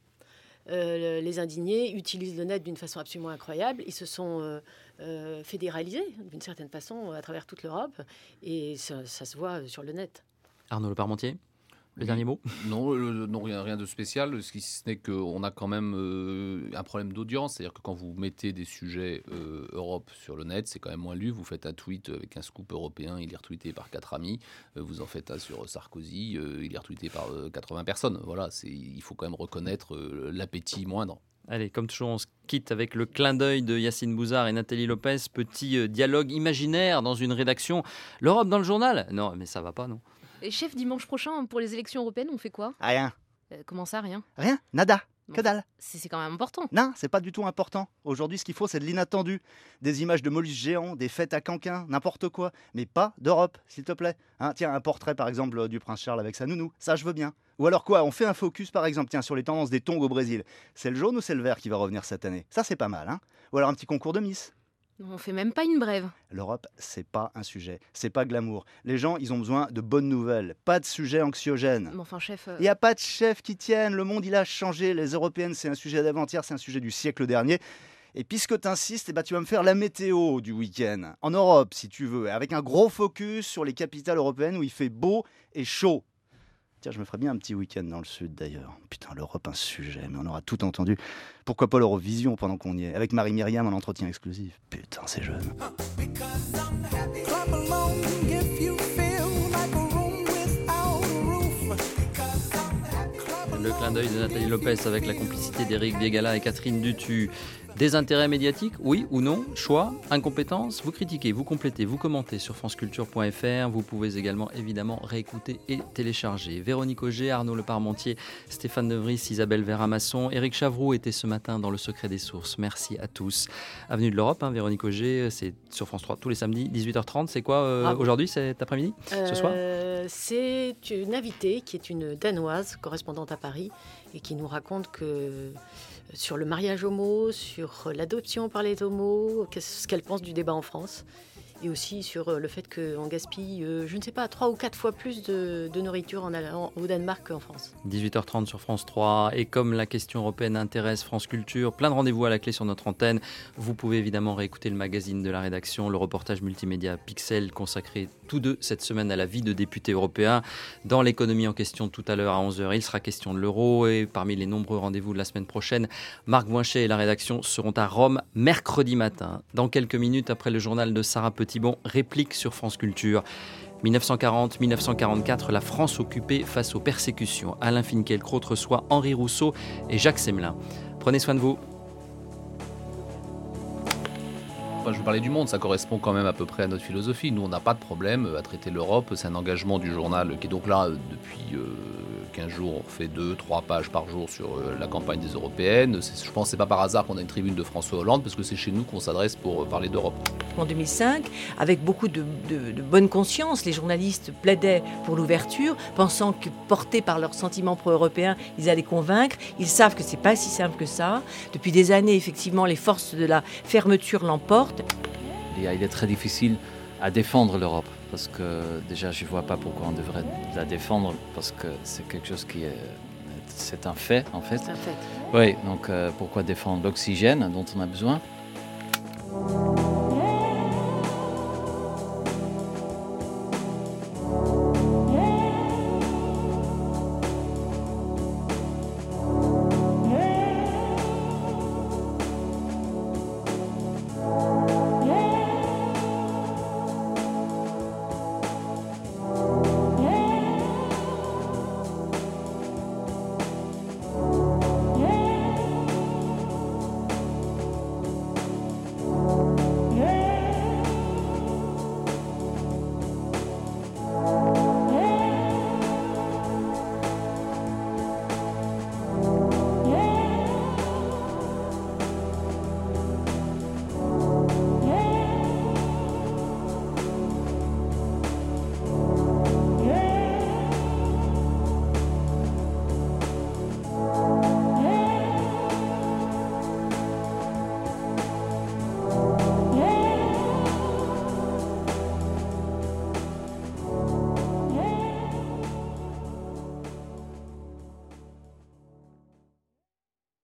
Les indignés utilisent le net d'une façon absolument incroyable. Ils se sont fédéralisés d'une certaine façon à travers toute l'Europe et ça se voit sur le net. Arnaud Leparmentier, le dernier mot ? Non, rien de spécial, ce n'est qu'on a quand même un problème d'audience, c'est-à-dire que quand vous mettez des sujets Europe sur le net, c'est quand même moins lu. Vous faites un tweet avec un scoop européen, il est retweeté par 4 amis, vous en faites un sur Sarkozy, il est retweeté par 80 personnes. Voilà, il faut quand même reconnaître l'appétit moindre. Allez, comme toujours, on se quitte avec le clin d'œil de Yacine Bouzard et Nathalie Lopez. Petit dialogue imaginaire dans une rédaction. L'Europe dans le journal ? Non, mais ça va pas, non ? Et chef, dimanche prochain, pour les élections européennes, on fait quoi ? Rien. Comment ça, rien ? Rien, nada. Que dalle. C'est quand même important. Non, c'est pas du tout important. Aujourd'hui, ce qu'il faut, c'est de l'inattendu. Des images de mollusques géants, des fêtes à Canquin, n'importe quoi. Mais pas d'Europe, s'il te plaît. Tiens, un portrait, par exemple, du prince Charles avec sa nounou. Ça, je veux bien. Ou alors quoi ? On fait un focus, par exemple, sur les tendances des tongs au Brésil. C'est le jaune ou c'est le vert qui va revenir cette année ? Ça, c'est pas mal, hein ? Ou alors un petit concours de Miss. On fait même pas une brève. L'Europe, c'est pas un sujet, c'est pas glamour. Les gens, ils ont besoin de bonnes nouvelles, pas de sujets anxiogènes. Mais enfin, chef... Il n'y a pas de chef qui tienne, le monde, il a changé. Les européennes, c'est un sujet d'avant-hier, c'est un sujet du siècle dernier. Et puisque tu insistes, tu vas me faire la météo du week-end. En Europe, si tu veux, avec un gros focus sur les capitales européennes où il fait beau et chaud. Tiens, je me ferais bien un petit week-end dans le sud d'ailleurs. Putain, l'Europe, un sujet, mais on aura tout entendu. Pourquoi pas l'Eurovision pendant qu'on y est, avec Marie-Myriam en entretien exclusif. Putain, c'est jeune. Le clin d'œil de Nathalie Lopez avec la complicité d'Éric Viegala et Catherine Dutu. Des intérêts médiatiques, oui ou non ? Choix, incompétence, vous critiquez, vous complétez, vous commentez sur franceculture.fr. Vous pouvez également évidemment réécouter et télécharger. Véronique Auger, Arnaud Leparmentier, Stéphane De Vries, Isabelle Véramasson, Éric Chavroux étaient ce matin dans le secret des sources. Merci à tous. Avenue de l'Europe, Véronique Auger, c'est sur France 3 tous les samedis, 18h30. C'est quoi aujourd'hui, cet après-midi, ce soir ? C'est une invitée qui est une Danoise, correspondante à Paris, et qui nous raconte que sur le mariage homo, sur l'adoption par les homos, ce qu'elle pense du débat en France, et aussi sur le fait qu'on gaspille, je ne sais pas, 3 ou 4 fois plus de nourriture au Danemark qu'en France. 18h30 sur France 3, et comme la question européenne intéresse France Culture, plein de rendez-vous à la clé sur notre antenne. Vous pouvez évidemment réécouter le magazine de la rédaction, le reportage multimédia Pixel, consacré tous deux cette semaine à la vie de députés européens. Dans l'économie en question tout à l'heure à 11h, il sera question de l'euro, et parmi les nombreux rendez-vous de la semaine prochaine, Marc Voinchet et la rédaction seront à Rome mercredi matin. Dans quelques minutes, après le journal de Sarah Petitbon, réplique sur France Culture. 1940-1944, la France occupée face aux persécutions. Alain Finkielkraut reçoit Henri Rousseau et Jacques Semelin. Prenez soin de vous. Enfin, je veux parler du Monde, ça correspond quand même à peu près à notre philosophie. Nous, on n'a pas de problème à traiter l'Europe. C'est un engagement du journal qui est donc là depuis 15 jours. On fait 2-3 pages par jour sur la campagne des européennes. Je pense que c'est pas par hasard qu'on a une tribune de François Hollande, parce que c'est chez nous qu'on s'adresse pour parler d'Europe. En 2005, avec beaucoup de bonne conscience, les journalistes plaidaient pour l'ouverture, pensant que, portés par leurs sentiments pro-européens, ils allaient convaincre. Ils savent que c'est pas si simple que ça. Depuis des années, effectivement, les forces de la fermeture l'emportent. Il est très difficile à défendre l'Europe, parce que déjà je ne vois pas pourquoi on devrait la défendre, parce que c'est quelque chose qui est... C'est un fait, en fait. C'est un fait. Oui, donc pourquoi défendre l'oxygène dont on a besoin ?